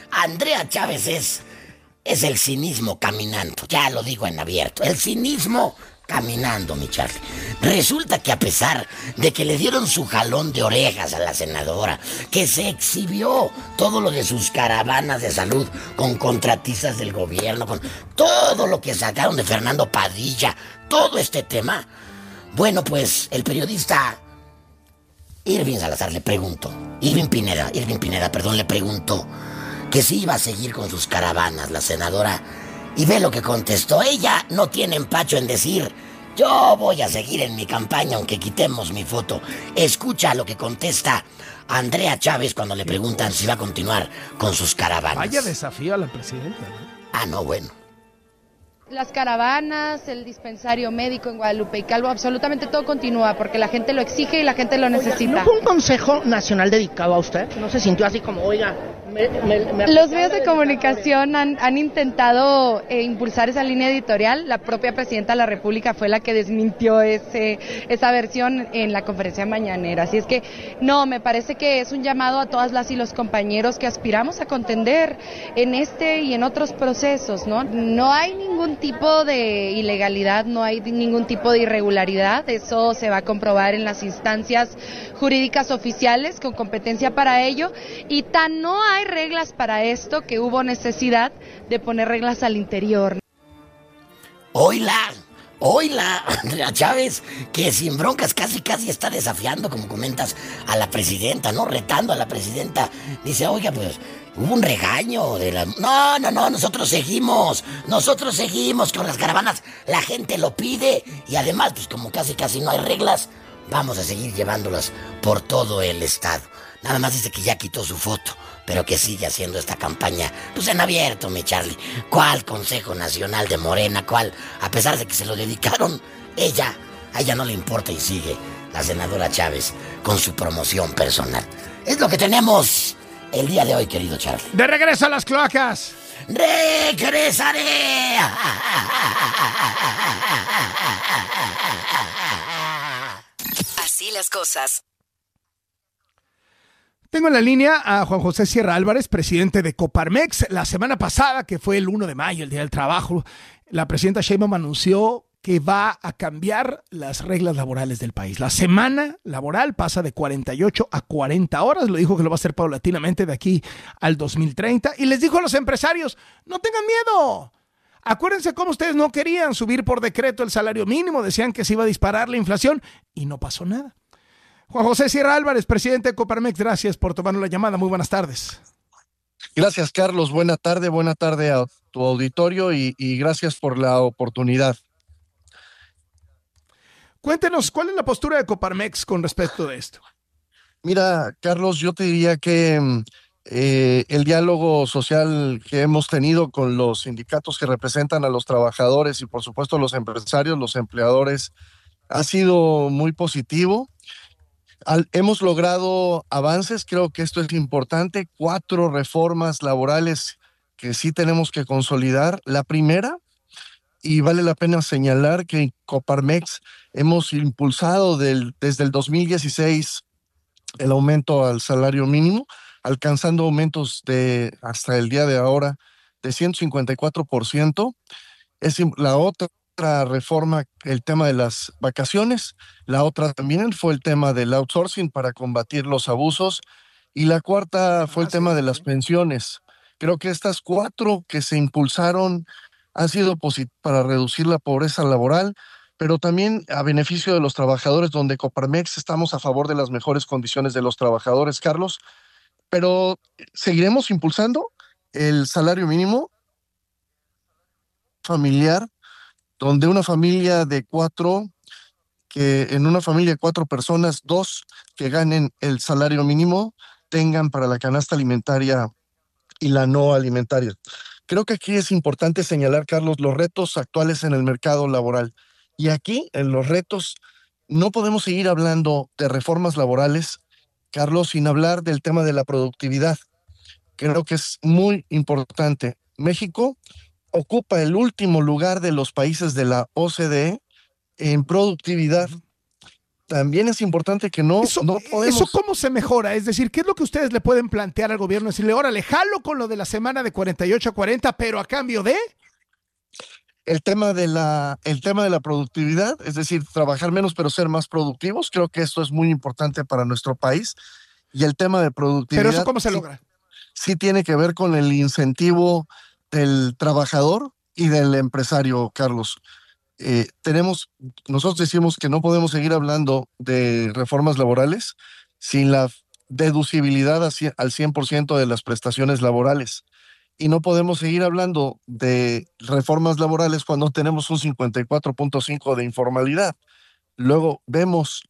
F: es el cinismo caminando, ya lo digo en abierto, el cinismo caminando, mi Charlie. Resulta que a pesar de que le dieron su jalón de orejas a la senadora, que se exhibió todo lo de sus caravanas de salud con contratistas del gobierno, con todo lo que sacaron de Fernando Padilla, todo este tema, bueno, pues el periodista Irving Pineda, le preguntó que si iba a seguir con sus caravanas la senadora. Y ve lo que contestó. Ella no tiene empacho en decir, yo voy a seguir en mi campaña aunque quitemos mi foto. Escucha lo que contesta Andrea Chávez cuando le preguntan si va a continuar con sus caravanas.
E: Vaya desafío a la presidenta, ¿no?
F: No, bueno.
T: Las caravanas, el dispensario médico en Guadalupe y Calvo, absolutamente todo continúa porque la gente lo exige y la gente lo necesita.
U: ¿No fue un consejo nacional dedicado a usted? ¿No se sintió así como, oiga,
T: Los medios de comunicación han intentado impulsar esa línea editorial. La propia presidenta de la República fue la que desmintió esa versión en la conferencia mañanera. Así es que, no, me parece que es un llamado a todas las y los compañeros que aspiramos a contender en este y en otros procesos, ¿no? No hay ningún tipo de ilegalidad, no hay ningún tipo de irregularidad. Eso se va a comprobar en las instancias jurídicas oficiales con competencia para ello. Y tan no hay reglas para esto que hubo necesidad de poner reglas al interior.
F: Oíla, Andrea Chávez, que sin broncas casi está desafiando, como comentas, a la presidenta, ¿no? Retando a la presidenta. Dice, oiga, pues, hubo un regaño de la... No, nosotros seguimos con las caravanas. La gente lo pide y además, pues como casi no hay reglas, vamos a seguir llevándolas por todo el estado. Nada más dice que ya quitó su foto, pero que sigue haciendo esta campaña, pues en abierto, mi Charlie. ¿Cuál Consejo Nacional de Morena? ¿Cuál? A pesar de que se lo dedicaron, a ella no le importa y sigue la senadora Chávez con su promoción personal. Es lo que tenemos el día de hoy, querido Charlie.
E: De regreso a las cloacas.
F: ¡Regresaré!
B: Así las cosas.
E: Tengo en la línea a Juan José Sierra Álvarez, presidente de Coparmex. La semana pasada, que fue el 1 de mayo, el Día del Trabajo, la presidenta Sheinbaum anunció que va a cambiar las reglas laborales del país. La semana laboral pasa de 48 a 40 horas. Lo dijo que lo va a hacer paulatinamente de aquí al 2030. Y les dijo a los empresarios, no tengan miedo. Acuérdense cómo ustedes no querían subir por decreto el salario mínimo. Decían que se iba a disparar la inflación y no pasó nada. Juan José Sierra Álvarez, presidente de Coparmex, gracias por tomarnos la llamada. Muy buenas tardes.
A: Gracias, Carlos. Buena tarde a tu auditorio y gracias por la oportunidad.
E: Cuéntenos, ¿cuál es la postura de Coparmex con respecto a esto?
A: Mira, Carlos, yo te diría que el diálogo social que hemos tenido con los sindicatos que representan a los trabajadores y por supuesto los empresarios, los empleadores, ha sido muy positivo. Hemos logrado avances, creo que esto es importante, 4 reformas laborales que sí tenemos que consolidar. La primera, y vale la pena señalar que en Coparmex hemos impulsado desde el 2016 el aumento al salario mínimo, alcanzando aumentos de hasta el día de ahora de 154%. Es la otra reforma, el tema de las vacaciones. La otra también fue el tema del outsourcing para combatir los abusos. Y la cuarta fue el tema de las pensiones. Creo que estas 4 que se impulsaron han sido para reducir la pobreza laboral, pero también a beneficio de los trabajadores, donde Coparmex estamos a favor de las mejores condiciones de los trabajadores, Carlos. Pero seguiremos impulsando el salario mínimo familiar, donde una familia de 4, que en una familia de 4 personas, 2 que ganen el salario mínimo tengan para la canasta alimentaria y la no alimentaria. Creo que aquí es importante señalar, Carlos, los retos actuales en el mercado laboral. Y aquí, en los retos, no podemos seguir hablando de reformas laborales, Carlos, sin hablar del tema de la productividad. Creo que es muy importante. México ocupa el último lugar de los países de la OCDE en productividad. También es importante que no podemos...
E: ¿Eso cómo se mejora? Es decir, ¿qué es lo que ustedes le pueden plantear al gobierno? Decirle, órale, jalo con lo de la semana de 48 a 40, pero a cambio de...
A: El tema de la productividad, es decir, trabajar menos pero ser más productivos. Creo que esto es muy importante para nuestro país. Y el tema de productividad...
E: ¿Pero eso cómo se logra?
A: Sí tiene que ver con el incentivo del trabajador y del empresario, Carlos. Nosotros decimos que no podemos seguir hablando de reformas laborales sin la deducibilidad al 100% de las prestaciones laborales. Y no podemos seguir hablando de reformas laborales cuando tenemos un 54.5 de informalidad. Luego vemos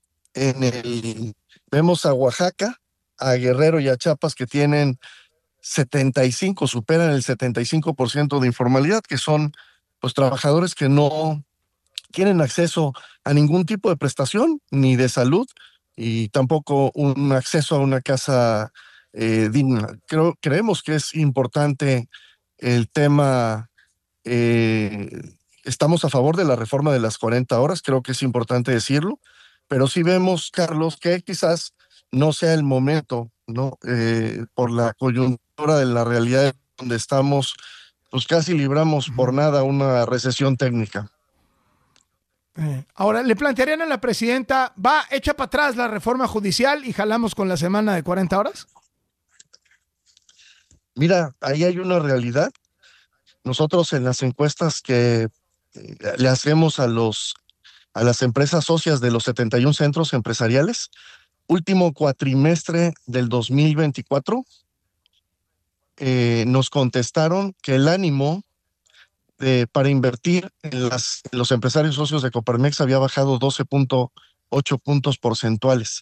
A: a Oaxaca, a Guerrero y a Chiapas que tienen superan el 75% de informalidad, que son pues trabajadores que no tienen acceso a ningún tipo de prestación, ni de salud, y tampoco un acceso a una casa digna. Creemos que es importante el tema, estamos a favor de la reforma de las 40 horas, creo que es importante decirlo, pero sí vemos, Carlos, que quizás no sea el momento, ¿no? Por la coyuntura de la realidad donde estamos, pues casi libramos por nada una recesión técnica.
E: Ahora, ¿le plantearían a la presidenta, echa para atrás la reforma judicial y jalamos con la semana de 40 horas?
A: Mira, ahí hay una realidad. Nosotros en las encuestas que le hacemos a las empresas socias de los 71 centros empresariales, último cuatrimestre del 2024, nos contestaron que el ánimo para invertir en los empresarios socios de Coparmex había bajado 12.8 puntos porcentuales.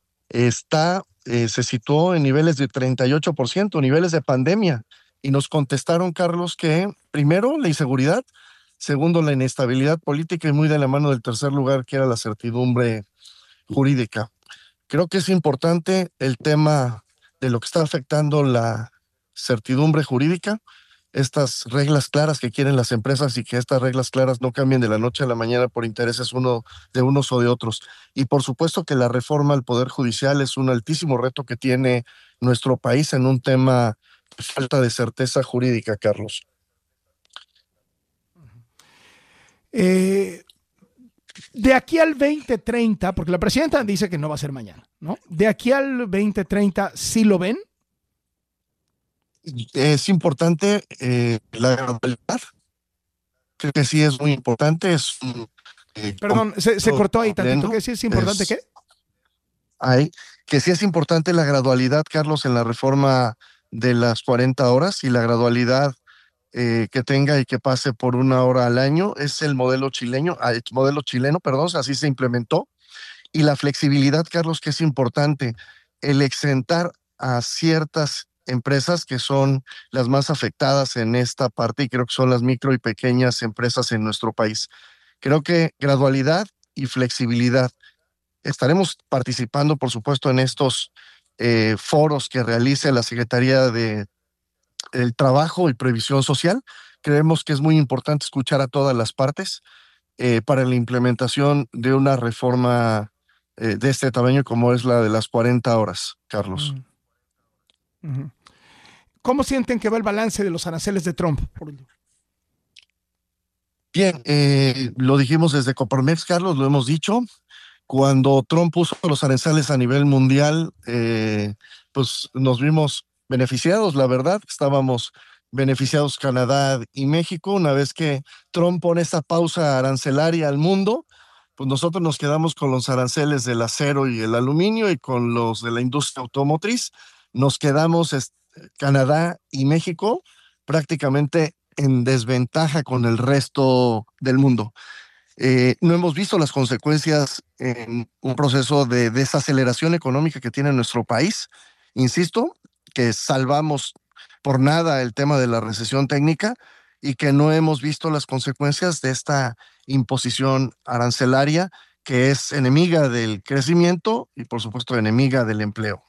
A: Se situó en niveles de 38%, niveles de pandemia, y nos contestaron, Carlos, que primero la inseguridad, segundo la inestabilidad política y muy de la mano del tercer lugar, que era la certidumbre jurídica. Creo que es importante el tema de lo que está afectando la certidumbre jurídica, estas reglas claras que quieren las empresas y que estas reglas claras no cambien de la noche a la mañana por intereses de unos o de otros. Y por supuesto que la reforma al Poder Judicial es un altísimo reto que tiene nuestro país en un tema de falta de certeza jurídica, Carlos.
E: De aquí al 2030, porque la presidenta dice que no va a ser mañana, ¿no? De aquí al 2030, ¿sí lo ven?
A: Es importante la gradualidad. Creo que sí es muy importante.
E: Perdón, se cortó ahí tantito. ¿Qué sí es importante? ¿Qué?
A: Que sí es importante la gradualidad, Carlos, en la reforma de las 40 horas y la gradualidad que tenga y que pase por 1 hora al año. Es el modelo chileno, perdón, así se implementó. Y la flexibilidad, Carlos, que es importante, el exentar a ciertas empresas que son las más afectadas en esta parte, y creo que son las micro y pequeñas empresas en nuestro país. Creo que gradualidad y flexibilidad. Estaremos participando, por supuesto, en estos foros que realice la Secretaría de el Trabajo y Previsión Social. Creemos que es muy importante escuchar a todas las partes para la implementación de una reforma de este tamaño como es la de las 40 horas, Carlos.
E: ¿Cómo sienten que va el balance de los aranceles de Trump?
A: Bien, lo dijimos desde Coparmex, Carlos, lo hemos dicho. Cuando Trump puso los aranceles a nivel mundial, pues nos vimos beneficiados, la verdad. Estábamos beneficiados Canadá y México. Una vez que Trump pone esa pausa arancelaria al mundo, pues nosotros nos quedamos con los aranceles del acero y el aluminio, y con los de la industria automotriz nos quedamos Canadá y México prácticamente en desventaja con el resto del mundo. No hemos visto las consecuencias en un proceso de desaceleración económica que tiene nuestro país. Insisto, que salvamos por nada el tema de la recesión técnica y que no hemos visto las consecuencias de esta imposición arancelaria que es enemiga del crecimiento y, por supuesto, enemiga del empleo.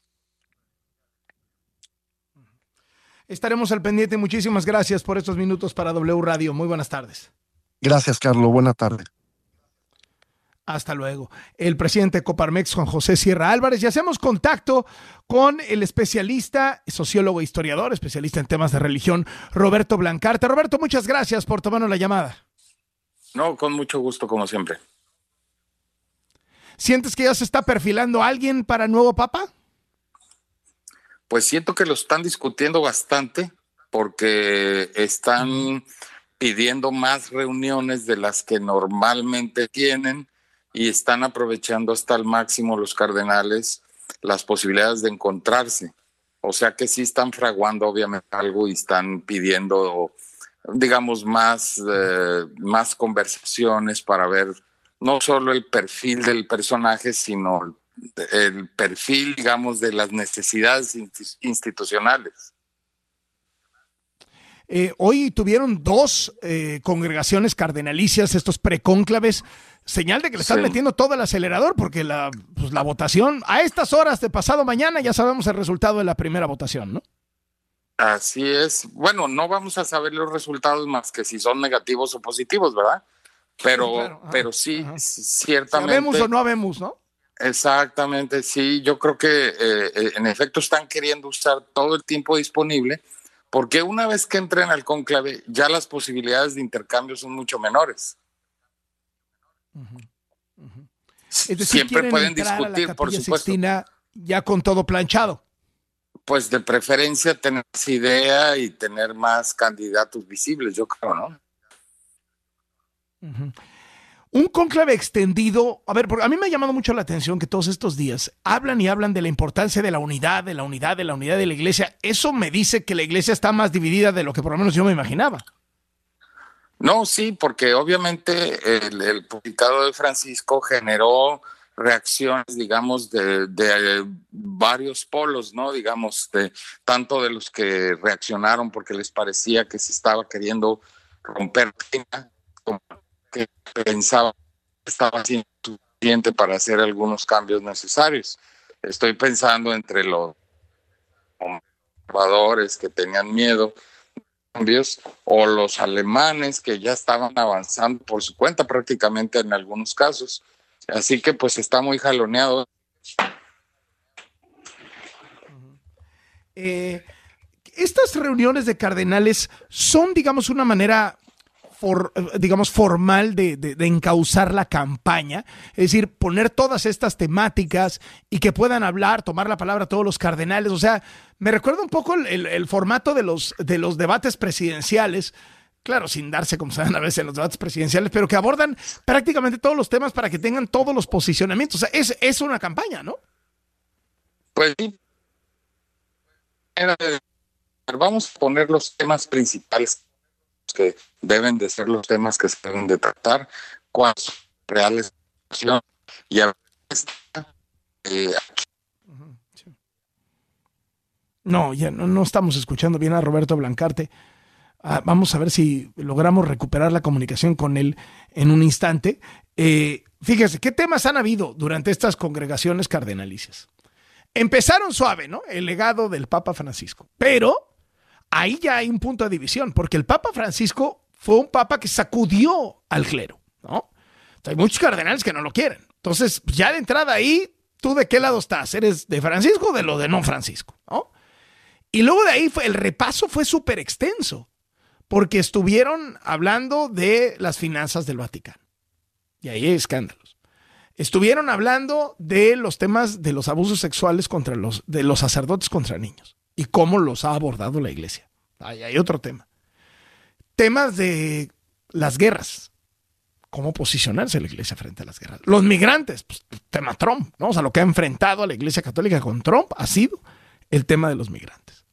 E: Estaremos al pendiente. Muchísimas gracias por estos minutos para W Radio. Muy buenas tardes.
A: Gracias, Carlos. Buena tarde.
E: Hasta luego. El presidente de Coparmex, Juan José Sierra Álvarez, y hacemos contacto con el especialista, sociólogo e historiador, especialista en temas de religión, Roberto Blancarte. Roberto, muchas gracias por tomarnos la llamada.
D: No, con mucho gusto, como siempre.
E: ¿Sientes que ya se está perfilando alguien para el nuevo papa?
D: Pues siento que lo están discutiendo bastante porque están pidiendo más reuniones de las que normalmente tienen y están aprovechando hasta el máximo los cardenales las posibilidades de encontrarse. O sea que sí están fraguando obviamente algo y están pidiendo, digamos, más conversaciones para ver no solo el perfil del personaje, sino el perfil, digamos, de las necesidades institucionales.
E: Hoy tuvieron 2 congregaciones cardenalicias, estos precónclaves, señal de que le están metiendo todo el acelerador, porque la votación, a estas horas de pasado mañana ya sabemos el resultado de la primera votación, ¿no?
D: Así es. Bueno, no vamos a saber los resultados más que si son negativos o positivos, ¿verdad? Pero sí, ciertamente.
E: ¿Sabemos o no habemos, no?
D: Exactamente, sí. Yo creo que en efecto están queriendo usar todo el tiempo disponible, porque una vez que entren al cónclave, ya las posibilidades de intercambio son mucho menores.
E: Es decir,
D: siempre pueden discutir, por supuesto.
E: Sixtina ya con todo planchado.
D: Pues de preferencia tener esa idea y tener más candidatos visibles, yo creo, ¿no?
E: Un cónclave extendido, a ver, porque a mí me ha llamado mucho la atención que todos estos días hablan de la importancia de la unidad de la iglesia. Eso me dice que la iglesia está más dividida de lo que por lo menos yo me imaginaba.
D: No, sí, porque obviamente el publicado de Francisco generó reacciones, digamos, de varios polos, ¿no? Digamos, tanto de los que reaccionaron porque les parecía que se estaba queriendo romper, como que pensaba que estaba siendo suficiente para hacer algunos cambios necesarios. Estoy pensando entre los conservadores que tenían miedo cambios, o los alemanes que ya estaban avanzando por su cuenta prácticamente en algunos casos. Así que pues está muy jaloneado.
E: Estas reuniones de cardenales son, digamos, una manera formal de encauzar la campaña, es decir, poner todas estas temáticas y que puedan hablar, tomar la palabra todos los cardenales. O sea, me recuerda un poco el formato de los debates presidenciales, claro, sin darse como se dan a veces en los debates presidenciales, pero que abordan prácticamente todos los temas para que tengan todos los posicionamientos. O sea, es una campaña, ¿no?
D: Pues sí. Vamos a poner los temas principales que deben de ser los temas que se deben de tratar, cuáles son reales y a veces
E: No, ya no estamos escuchando bien a Roberto Blancarte. Vamos a ver si logramos recuperar la comunicación con él en un instante. Fíjese, ¿qué temas han habido durante estas congregaciones cardenalicias? Empezaron suave, ¿no? El legado del Papa Francisco, pero ahí ya hay un punto de división, porque el Papa Francisco fue un papa que sacudió al clero, ¿no? Entonces, hay muchos cardenales que no lo quieren. Entonces, ya de entrada ahí, ¿tú de qué lado estás? ¿Eres de Francisco o de lo de no Francisco? ¿No? Y luego de ahí el repaso fue súper extenso, porque estuvieron hablando de las finanzas del Vaticano. Y ahí hay escándalos. Estuvieron hablando de los temas de los abusos sexuales de los sacerdotes contra niños y cómo los ha abordado la iglesia. Ahí hay otro tema. Temas de las guerras. Cómo posicionarse la iglesia frente a las guerras. Los migrantes, pues, tema Trump, ¿no? O sea, lo que ha enfrentado a la iglesia católica con Trump ha sido el tema de los migrantes.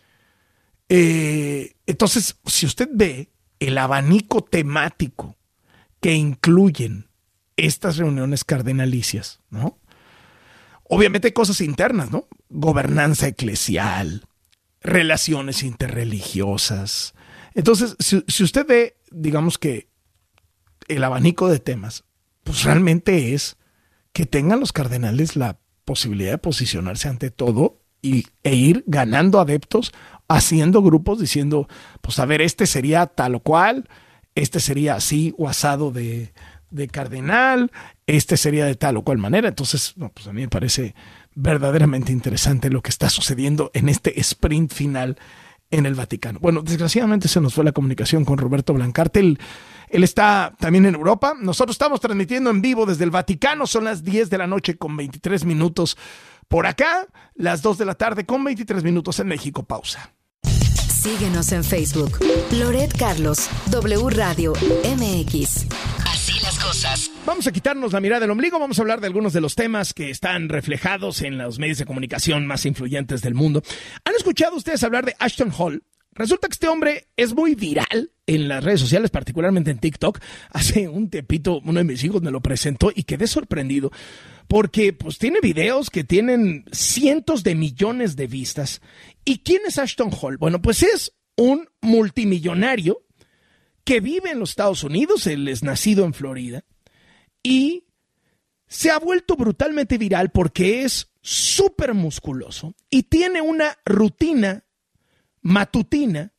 E: Entonces, si usted ve el abanico temático que incluyen estas reuniones cardenalicias, ¿no? Obviamente hay cosas internas, ¿no? Gobernanza eclesial, relaciones interreligiosas. Entonces, si usted ve, digamos que el abanico de temas, pues realmente es que tengan los cardenales la posibilidad de posicionarse ante todo e ir ganando adeptos, haciendo grupos, diciendo, pues a ver, este sería tal o cual, este sería así o asado de cardenal, este sería de tal o cual manera. Entonces, no, pues a mí me parece verdaderamente interesante lo que está sucediendo en este sprint final en el Vaticano. Bueno, desgraciadamente se nos fue la comunicación con Roberto Blancarte. Él está también en Europa. Nosotros estamos transmitiendo en vivo desde el Vaticano. Son las 10 de la noche con 23 minutos por acá, las 2 de la tarde con 23 minutos en México. Pausa.
B: Síguenos en Facebook. Loret Carlos, W Radio MX.
C: Así las cosas.
E: Vamos a quitarnos la mirada del ombligo. Vamos a hablar de algunos de los temas que están reflejados en los medios de comunicación más influyentes del mundo. ¿Han escuchado ustedes hablar de Ashton Hall? Resulta que este hombre es muy viral en las redes sociales, particularmente en TikTok. Hace un tiempito uno de mis hijos me lo presentó y quedé sorprendido porque pues tiene videos que tienen cientos de millones de vistas. ¿Y quién es Ashton Hall? Bueno, pues es un multimillonario que vive en los Estados Unidos. Él es nacido en Florida y se ha vuelto brutalmente viral porque es súper musculoso y tiene una rutina matutina,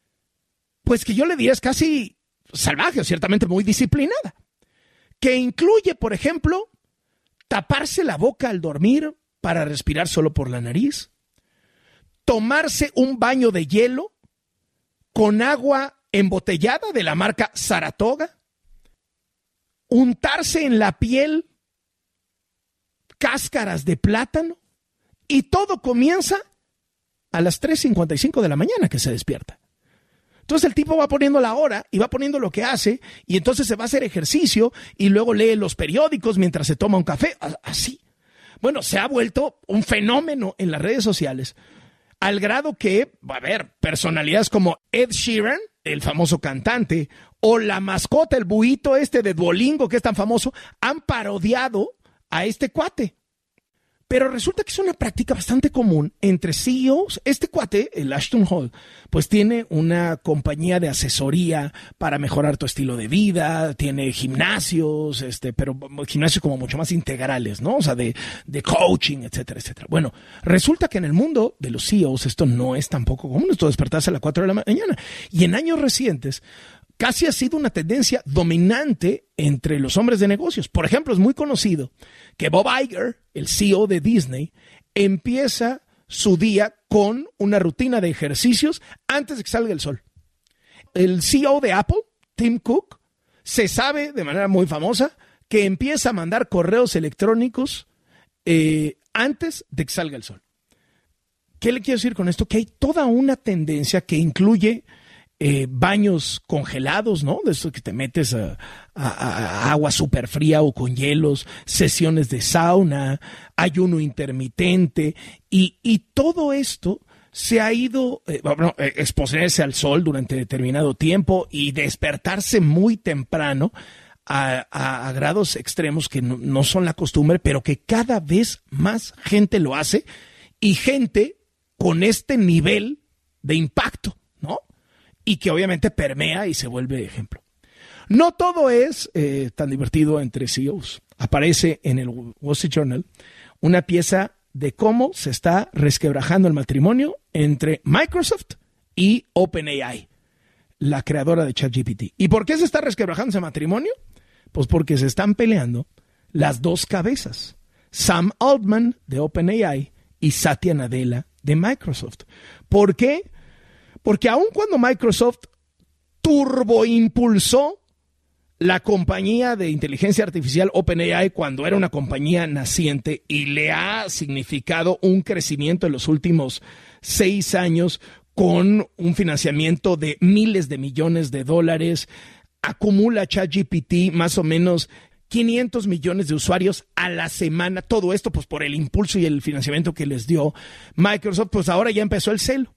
E: pues que yo le diría es casi salvaje o ciertamente muy disciplinada, que incluye, por ejemplo, taparse la boca al dormir para respirar solo por la nariz, tomarse un baño de hielo con agua embotellada de la marca Saratoga, untarse en la piel cáscaras de plátano, y todo comienza a las 3:55 de la mañana que se despierta. Entonces el tipo va poniendo la hora y va poniendo lo que hace, y entonces se va a hacer ejercicio y luego lee los periódicos mientras se toma un café, así. Bueno, se ha vuelto un fenómeno en las redes sociales, al grado que, a ver, personalidades como Ed Sheeran, el famoso cantante, o la mascota, el buito de Duolingo, que es tan famoso, han parodiado a este cuate. Pero resulta que es una práctica bastante común entre CEOs. Este cuate, el Ashton Hall, pues tiene una compañía de asesoría para mejorar tu estilo de vida, tiene gimnasios, pero gimnasios como mucho más integrales, ¿no? O sea, de coaching, etcétera, etcétera. Bueno, resulta que en el mundo de los CEOs esto no es tampoco común, esto de despertarse a las 4 de la mañana. Y en años recientes casi ha sido una tendencia dominante entre los hombres de negocios. Por ejemplo, es muy conocido que Bob Iger, el CEO de Disney, empieza su día con una rutina de ejercicios antes de que salga el sol. El CEO de Apple, Tim Cook, se sabe de manera muy famosa que empieza a mandar correos electrónicos antes de que salga el sol. ¿Qué le quiero decir con esto? Que hay toda una tendencia que incluye baños congelados, ¿no? De eso que te metes a agua súper fría o con hielos, sesiones de sauna, ayuno intermitente y todo esto se ha ido, exponerse al sol durante determinado tiempo y despertarse muy temprano a grados extremos que no son la costumbre, pero que cada vez más gente lo hace y gente con este nivel de impacto, ¿no? Y que obviamente permea y se vuelve ejemplo. No todo es tan divertido entre CEOs. Aparece en el Wall Street Journal una pieza de cómo se está resquebrajando el matrimonio entre Microsoft y OpenAI, la creadora de ChatGPT. ¿Y por qué se está resquebrajando ese matrimonio? Pues porque se están peleando las dos cabezas, Sam Altman de OpenAI y Satya Nadella de Microsoft. ¿Por qué? Porque aun cuando Microsoft turboimpulsó la compañía de inteligencia artificial OpenAI cuando era una compañía naciente y le ha significado un crecimiento en los últimos 6 años con un financiamiento de miles de millones de dólares, acumula ChatGPT más o menos 500 millones de usuarios a la semana, todo esto pues por el impulso y el financiamiento que les dio Microsoft, pues ahora ya empezó el celo.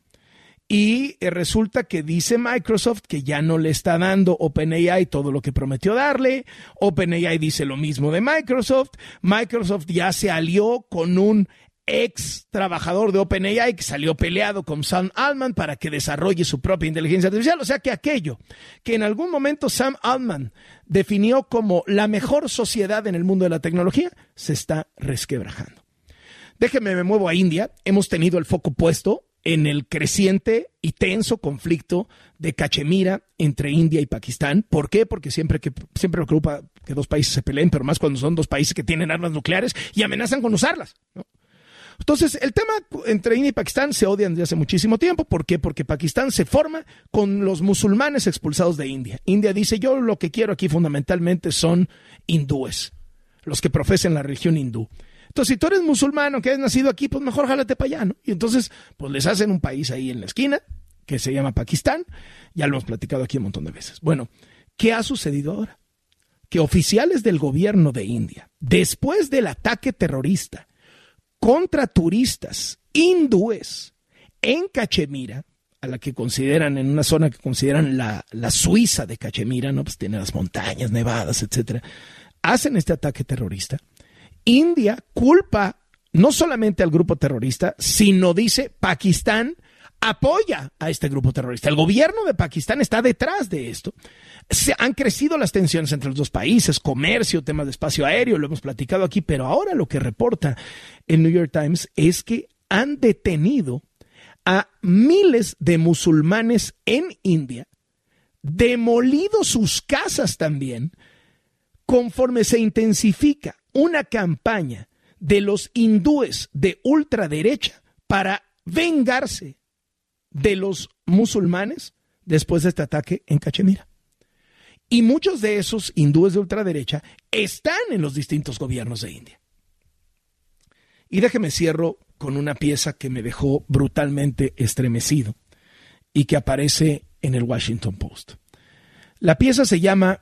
E: Y resulta que dice Microsoft que ya no le está dando OpenAI todo lo que prometió darle. OpenAI dice lo mismo de Microsoft. Microsoft ya se alió con un ex trabajador de OpenAI que salió peleado con Sam Altman para que desarrolle su propia inteligencia artificial. O sea que aquello que en algún momento Sam Altman definió como la mejor sociedad en el mundo de la tecnología se está resquebrajando. Déjenme, me muevo a India. Hemos tenido el foco puesto en el creciente y tenso conflicto de Cachemira entre India y Pakistán. ¿Por qué? Porque siempre preocupa que dos países se peleen, pero más cuando son dos países que tienen armas nucleares y amenazan con usarlas, ¿no? Entonces, el tema entre India y Pakistán se odian desde hace muchísimo tiempo. ¿Por qué? Porque Pakistán se forma con los musulmanes expulsados de India. India dice, yo lo que quiero aquí fundamentalmente son hindúes, los que profesan la religión hindú. Entonces, si tú eres musulmano, que has nacido aquí, pues mejor jálate para allá, ¿no? Y entonces, pues les hacen un país ahí en la esquina, que se llama Pakistán. Ya lo hemos platicado aquí un montón de veces. Bueno, ¿qué ha sucedido ahora? Que oficiales del gobierno de India, después del ataque terrorista contra turistas hindúes en Cachemira, a la que consideran, en una zona que consideran la Suiza de Cachemira, ¿no? Pues tiene las montañas nevadas, etcétera. Hacen este ataque terrorista. India culpa no solamente al grupo terrorista, sino dice Pakistán apoya a este grupo terrorista. El gobierno de Pakistán está detrás de esto. Se han crecido las tensiones entre los dos países, comercio, temas de espacio aéreo, lo hemos platicado aquí, pero ahora lo que reporta el New York Times es que han detenido a miles de musulmanes en India, demolido sus casas también, conforme se intensifica una campaña de los hindúes de ultraderecha para vengarse de los musulmanes después de este ataque en Cachemira. Y muchos de esos hindúes de ultraderecha están en los distintos gobiernos de India. Y déjeme cierro con una pieza que me dejó brutalmente estremecido y que aparece en el Washington Post. La pieza se llama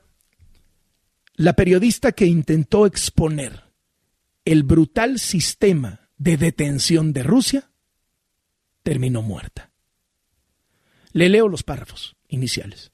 E: La periodista que intentó exponer el brutal sistema de detención de Rusia terminó muerta. Le leo los párrafos iniciales.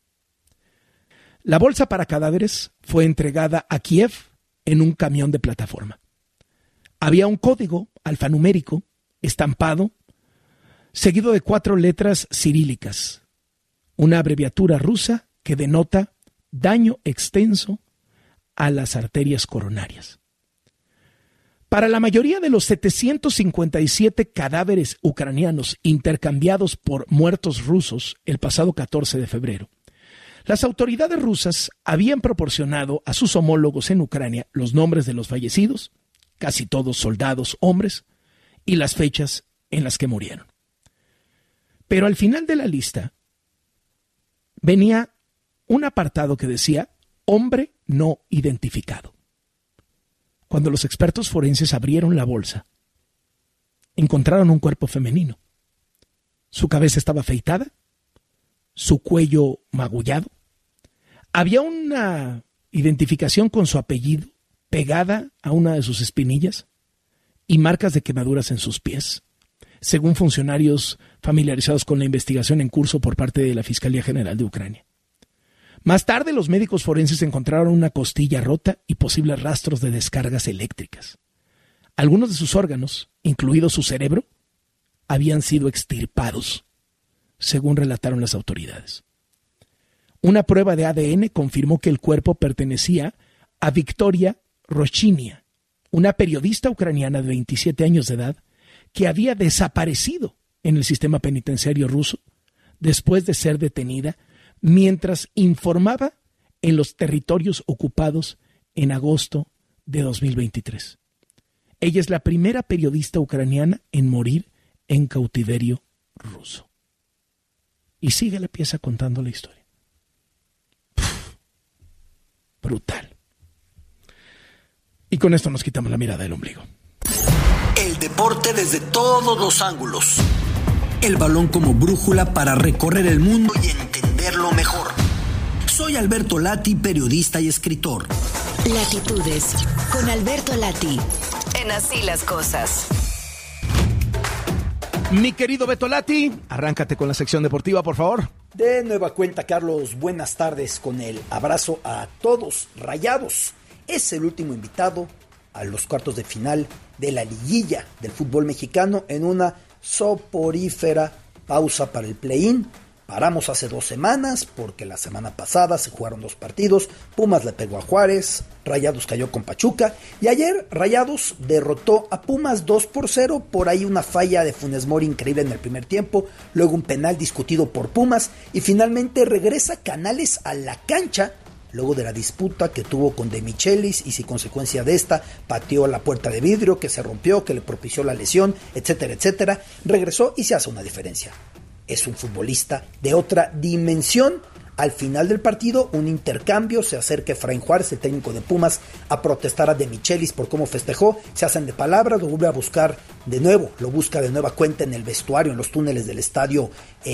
E: La bolsa para cadáveres fue entregada a Kiev en un camión de plataforma. Había un código alfanumérico estampado, seguido de 4 letras cirílicas, una abreviatura rusa que denota daño extenso a las arterias coronarias. Para la mayoría de los 757 cadáveres ucranianos intercambiados por muertos rusos el pasado 14 de febrero, las autoridades rusas habían proporcionado a sus homólogos en Ucrania los nombres de los fallecidos, casi todos soldados hombres, y las fechas en las que murieron. Pero al final de la lista venía un apartado que decía hombre no identificado. Cuando los expertos forenses abrieron la bolsa, encontraron un cuerpo femenino. Su cabeza estaba afeitada, su cuello magullado. Había una identificación con su apellido pegada a una de sus espinillas y marcas de quemaduras en sus pies, según funcionarios familiarizados con la investigación en curso por parte de la Fiscalía General de Ucrania. Más tarde, los médicos forenses encontraron una costilla rota y posibles rastros de descargas eléctricas. Algunos de sus órganos, incluido su cerebro, habían sido extirpados, según relataron las autoridades. Una prueba de ADN confirmó que el cuerpo pertenecía a Victoria Rochinia, una periodista ucraniana de 27 años de edad que había desaparecido en el sistema penitenciario ruso después de ser detenida mientras informaba en los territorios ocupados en agosto de 2023. Ella es la primera periodista ucraniana en morir en cautiverio ruso. Y sigue la pieza contando la historia. Brutal. Y con esto nos quitamos la mirada del ombligo.
I: El deporte desde todos los ángulos. El balón como brújula para recorrer el mundo y entenderlo mejor. Soy Alberto Lati, periodista y escritor.
B: Latitudes, con Alberto Lati, en Así las Cosas.
E: Mi querido Beto Lati, arráncate con la sección deportiva, por favor.
V: De nueva cuenta, Carlos, buenas tardes con el abrazo a todos. Rayados es el último invitado a los cuartos de final de la liguilla del fútbol mexicano en una soporífera pausa para el play-in. Paramos hace 2 semanas porque la semana pasada se jugaron 2 partidos. Pumas le pegó a Juárez, Rayados cayó con Pachuca y ayer Rayados derrotó a Pumas 2-0, por ahí una falla de Funes Mori increíble en el primer tiempo, luego un penal discutido por Pumas y finalmente regresa Canales a la cancha luego de la disputa que tuvo con De Michelis y si consecuencia de esta pateó la puerta de vidrio que se rompió, que le propició la lesión, etcétera, etcétera. Regresó y se hace una diferencia. Es un futbolista de otra dimensión. Al final del partido, un intercambio, se acerca Efraín Juárez, el técnico de Pumas, a protestar a De Michelis por cómo festejó, se hacen de palabras, lo vuelve a buscar de nuevo, lo busca de nueva cuenta en el vestuario, en los túneles del estadio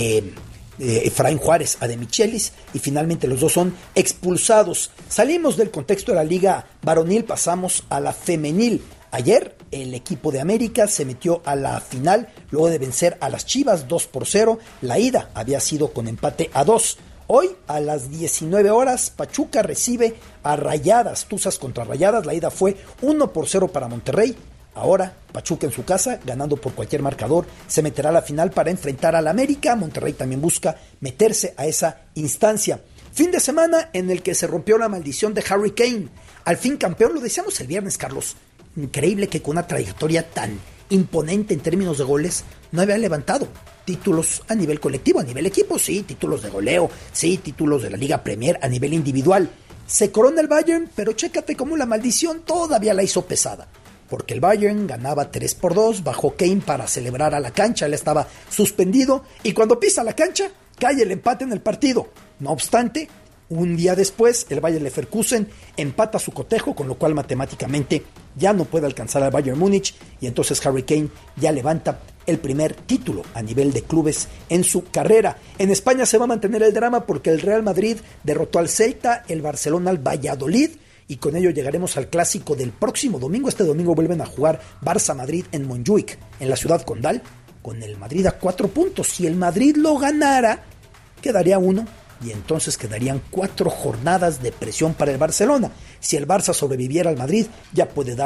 V: Efraín Juárez a De Michelis y finalmente los dos son expulsados. Salimos del contexto de la liga varonil, pasamos a la femenil. Ayer el equipo de América se metió a la final luego de vencer a las Chivas 2-0. La ida había sido con empate a 2. Hoy a las 19 horas Pachuca recibe a Rayadas, Tuzas contra Rayadas. La ida fue 1-0 para Monterrey. Ahora Pachuca en su casa, ganando por cualquier marcador, se meterá a la final para enfrentar al América. Monterrey también busca meterse a esa instancia. Fin de semana en el que se rompió la maldición de Harry Kane. Al fin campeón, lo decíamos el viernes, Carlos. Increíble que con una trayectoria tan imponente en términos de goles no había levantado títulos a nivel colectivo, a nivel equipo, sí, títulos de goleo, sí, títulos de la Liga Premier a nivel individual. Se corona el Bayern, pero chécate cómo la maldición todavía la hizo pesada. Porque el Bayern ganaba 3-2, bajó Kane para celebrar a la cancha, él estaba suspendido y cuando pisa la cancha cae el empate en el partido. No obstante, un día después el Bayer Leverkusen empata su cotejo, con lo cual matemáticamente ya no puede alcanzar al Bayern Múnich y entonces Harry Kane ya levanta el primer título a nivel de clubes en su carrera. En España se va a mantener el drama porque el Real Madrid derrotó al Celta, el Barcelona al Valladolid y con ello llegaremos al clásico del próximo domingo. Este domingo vuelven a jugar Barça-Madrid en Montjuic, en la ciudad condal, con el Madrid a 4 puntos. Si el Madrid lo ganara, quedaría 1 y entonces quedarían 4 jornadas de presión para el Barcelona. Si el Barça sobreviviera al Madrid, ya puede dar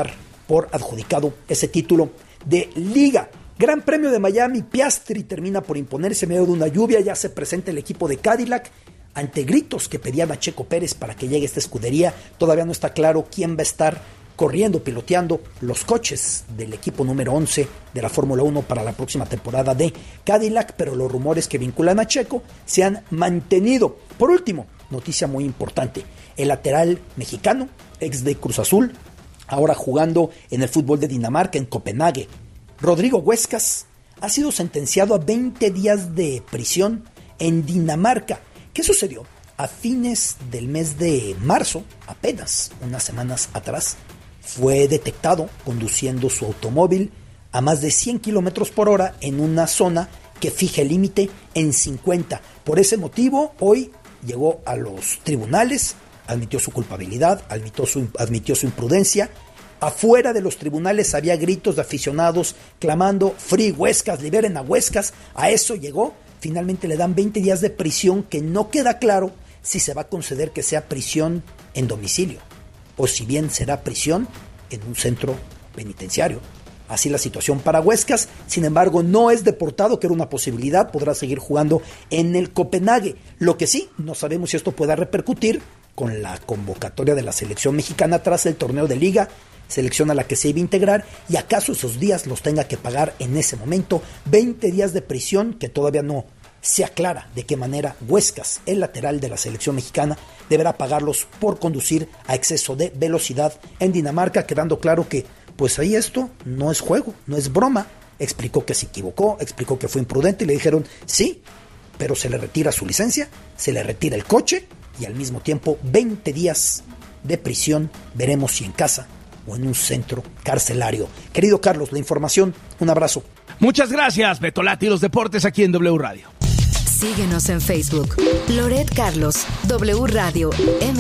V: por adjudicado ese título de liga. Gran Premio de Miami, Piastri termina por imponerse en medio de una lluvia. Ya se presenta el equipo de Cadillac ante gritos que pedían a Checo Pérez para que llegue a esta escudería. Todavía no está claro quién va a estar corriendo, piloteando los coches del equipo número 11 de la Fórmula 1 para la próxima temporada de Cadillac, pero los rumores que vinculan a Checo se han mantenido. Por último, noticia muy importante, el lateral mexicano, ex de Cruz Azul, ahora jugando en el fútbol de Dinamarca, en Copenhague, Rodrigo Huescas, ha sido sentenciado a 20 días de prisión en Dinamarca. ¿Qué sucedió? A fines del mes de marzo, apenas unas semanas atrás, fue detectado conduciendo su automóvil a más de 100 kilómetros por hora en una zona que fija el límite en 50. Por ese motivo, hoy llegó a los tribunales, admitió su culpabilidad, admitió su imprudencia. Afuera de los tribunales había gritos de aficionados clamando "Free Huescas, liberen a Huescas". A eso llegó. Finalmente le dan 20 días de prisión, que no queda claro si se va a conceder que sea prisión en domicilio o si bien será prisión en un centro penitenciario. Así la situación para Huescas. Sin embargo, no es deportado, que era una posibilidad. Podrá seguir jugando en el Copenhague. Lo que sí, no sabemos si esto pueda repercutir con la convocatoria de la selección mexicana tras el torneo de liga, selección a la que se iba a integrar, y acaso esos días los tenga que pagar en ese momento. 20 días de prisión que todavía no se aclara de qué manera Huescas, el lateral de la selección mexicana, deberá pagarlos por conducir a exceso de velocidad en Dinamarca, quedando claro que pues ahí esto no es juego, no es broma. Explicó que se equivocó, explicó que fue imprudente y le dijeron sí, pero se le retira su licencia, se le retira el coche y al mismo tiempo 20 días de prisión. Veremos si en casa o en un centro carcelario. Querido Carlos, la información, un abrazo.
E: Muchas gracias, Beto Lati, los deportes aquí en W Radio.
B: Síguenos en Facebook, Loret Carlos, W Radio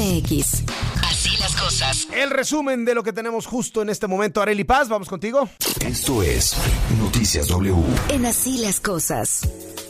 B: MX.
C: Así las cosas.
E: El resumen de lo que tenemos justo en este momento. Arely Paz, vamos contigo.
J: Esto es Noticias W.
B: En Así las cosas.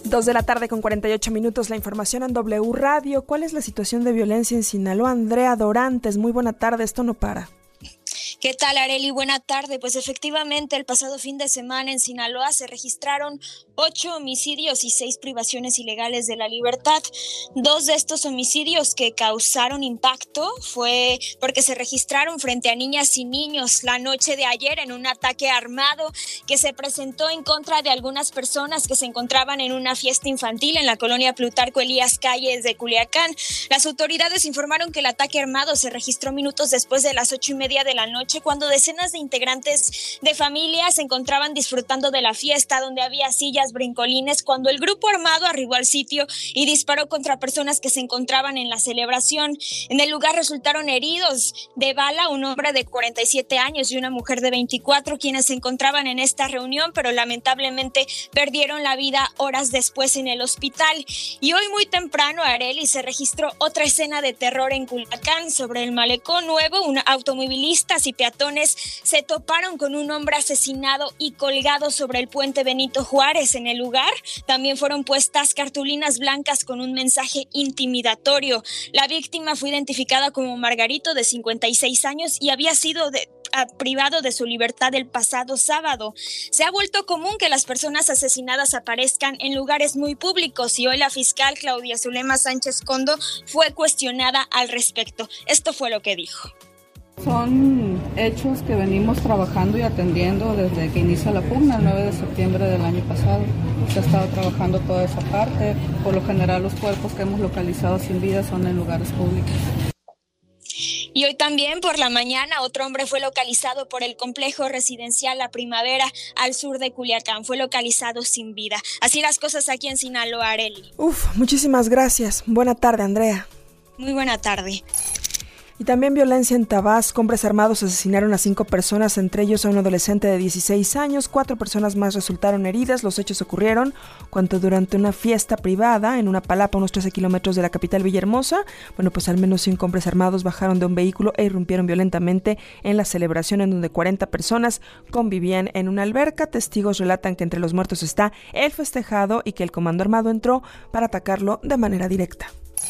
G: 2:48 p.m, la información en W Radio. ¿Cuál es la situación de violencia en Sinaloa? Andrea Dorantes, muy buena tarde, esto no para.
L: ¿Qué tal, Arely? Buena tarde. Pues efectivamente, el pasado fin de semana en Sinaloa se registraron 8 homicidios y 6 privaciones ilegales de la libertad. 2 de estos homicidios que causaron impacto fue porque se registraron frente a niñas y niños la noche de ayer en un ataque armado que se presentó en contra de algunas personas que se encontraban en una fiesta infantil en la colonia Plutarco Elías Calles de Culiacán. Las autoridades informaron que el ataque armado se registró minutos después de las 8:30 de la noche, cuando decenas de integrantes de familia se encontraban disfrutando de la fiesta, donde había sillas, brincolines, cuando el grupo armado arribó al sitio y disparó contra personas que se encontraban en la celebración. En el lugar resultaron heridos de bala un hombre de 47 años y una mujer de 24, quienes se encontraban en esta reunión, pero lamentablemente perdieron la vida horas después en el hospital. Y hoy muy temprano, Arely, se registró otra escena de terror en Culiacán. Sobre el Malecón Nuevo, un automovilistas y peatones se toparon con un hombre asesinado y colgado sobre el puente Benito Juárez. En el lugar también fueron puestas cartulinas blancas con un mensaje intimidatorio. La víctima fue identificada como Margarito, de 56 años, y había sido privado de su libertad el pasado sábado. Se ha vuelto común que las personas asesinadas aparezcan en lugares muy públicos, y hoy la fiscal Claudia Zulema Sánchez Condo fue cuestionada al respecto. Esto fue lo que dijo.
W: Son hechos que venimos trabajando y atendiendo desde que inicia la pugna, el 9 de septiembre del año pasado. Se ha estado trabajando toda esa parte. Por lo general, los cuerpos que hemos localizado sin vida son en lugares públicos.
L: Y hoy también por la mañana otro hombre fue localizado por el complejo residencial La Primavera al sur de Culiacán. Fue localizado sin vida. Así las cosas aquí en Sinaloa, Arely.
G: Muchísimas gracias. Buena tarde, Andrea.
L: Muy buena tarde.
G: Y también violencia en Tabasco. Hombres armados asesinaron a 5 personas, entre ellos a un adolescente de 16 años. 4 personas más resultaron heridas. Los hechos ocurrieron cuando durante una fiesta privada en una palapa a unos 13 kilómetros de la capital Villahermosa, al menos 5 hombres armados bajaron de un vehículo e irrumpieron violentamente en la celebración, en donde 40 personas convivían en una alberca. Testigos relatan que entre los muertos está el festejado y que el comando armado entró para atacarlo de manera directa.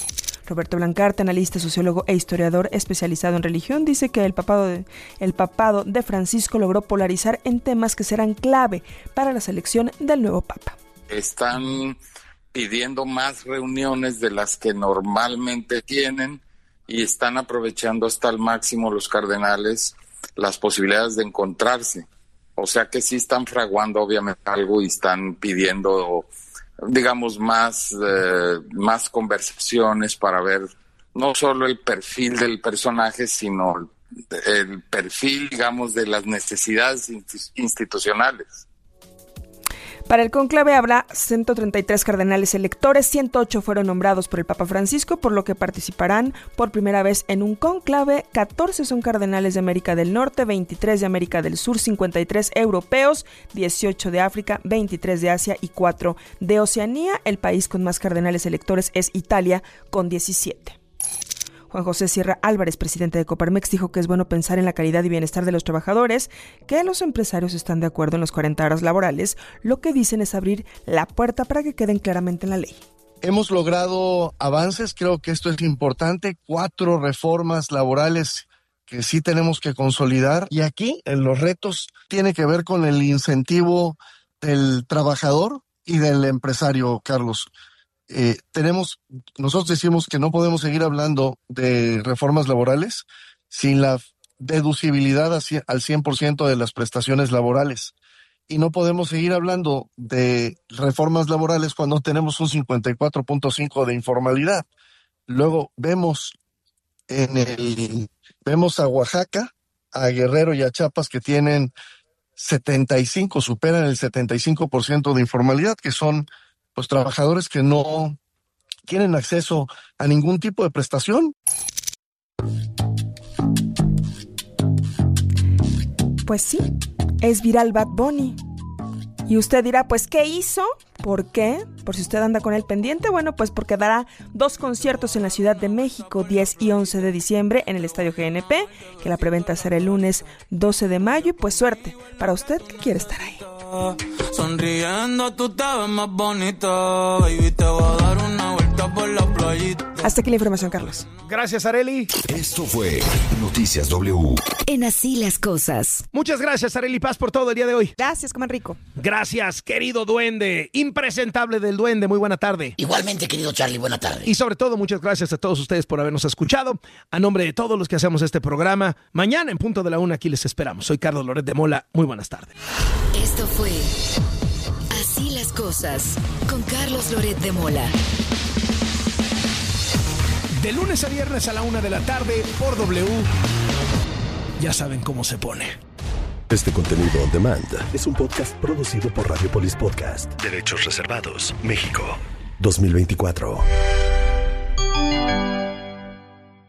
G: Roberto Blancarte, analista, sociólogo e historiador especializado en religión, dice que el papado de Francisco logró polarizar en temas que serán clave para la selección del nuevo papa.
D: Están pidiendo más reuniones de las que normalmente tienen y están aprovechando hasta el máximo los cardenales las posibilidades de encontrarse. O sea que sí están fraguando obviamente algo y están pidiendo, digamos, más conversaciones para ver no solo el perfil del personaje, sino el perfil, digamos, de las necesidades institucionales.
G: Para el conclave habrá 133 cardenales electores, 108 fueron nombrados por el Papa Francisco, por lo que participarán por primera vez en un conclave. 14 son cardenales de América del Norte, 23 de América del Sur, 53 europeos, 18 de África, 23 de Asia y 4 de Oceanía. El país con más cardenales electores es Italia, con 17. Juan José Sierra Álvarez, presidente de Coparmex, dijo que es bueno pensar en la calidad y bienestar de los trabajadores, que los empresarios están de acuerdo en los 40 horas laborales. Lo que dicen es abrir la puerta para que queden claramente en la ley.
A: Hemos logrado avances, creo que esto es importante, 4 reformas laborales que sí tenemos que consolidar. Y aquí en los retos tiene que ver con el incentivo del trabajador y del empresario, Carlos. Nosotros decimos que no podemos seguir hablando de reformas laborales sin la deducibilidad al 100% de las prestaciones laborales. Y no podemos seguir hablando de reformas laborales cuando tenemos un 54.5% de informalidad. Luego vemos a Oaxaca, a Guerrero y a Chiapas que tienen superan el 75% de informalidad, que son pues trabajadores que no tienen acceso a ningún tipo de prestación.
G: Pues sí, es viral Bad Bunny. Y usted dirá, pues, ¿qué hizo? ¿Por qué? Por si usted anda con el pendiente, bueno, pues porque dará 2 conciertos en la Ciudad de México, 10 y 11 de diciembre en el Estadio GNP, que la preventa será el lunes 12 de mayo, y pues suerte para usted que quiere estar ahí.
H: Sonriendo tú te ves más bonita, baby, te voy a dar una vuelta por la playita.
G: Hasta aquí la información, Carlos.
E: Gracias, Arely.
J: Esto fue Noticias W.
B: En Así las Cosas.
E: Muchas gracias, Arely Paz, por todo el día de hoy.
G: Gracias, coman rico.
E: Gracias, querido duende, impresentable del duende, muy buena tarde.
F: Igualmente, querido Charlie, buena tarde.
E: Y sobre todo, muchas gracias a todos ustedes por habernos escuchado. A nombre de todos los que hacemos este programa, mañana en punto de la 1 aquí les esperamos. Soy Carlos Loret de Mola, muy buenas tardes.
B: Esto fue Así las Cosas con Carlos Loret de Mola.
E: De lunes a viernes a la 1 de la tarde por W. Ya saben cómo se pone.
J: Este contenido on demand es un podcast producido por Radiopolis Podcast. Derechos reservados. México 2024.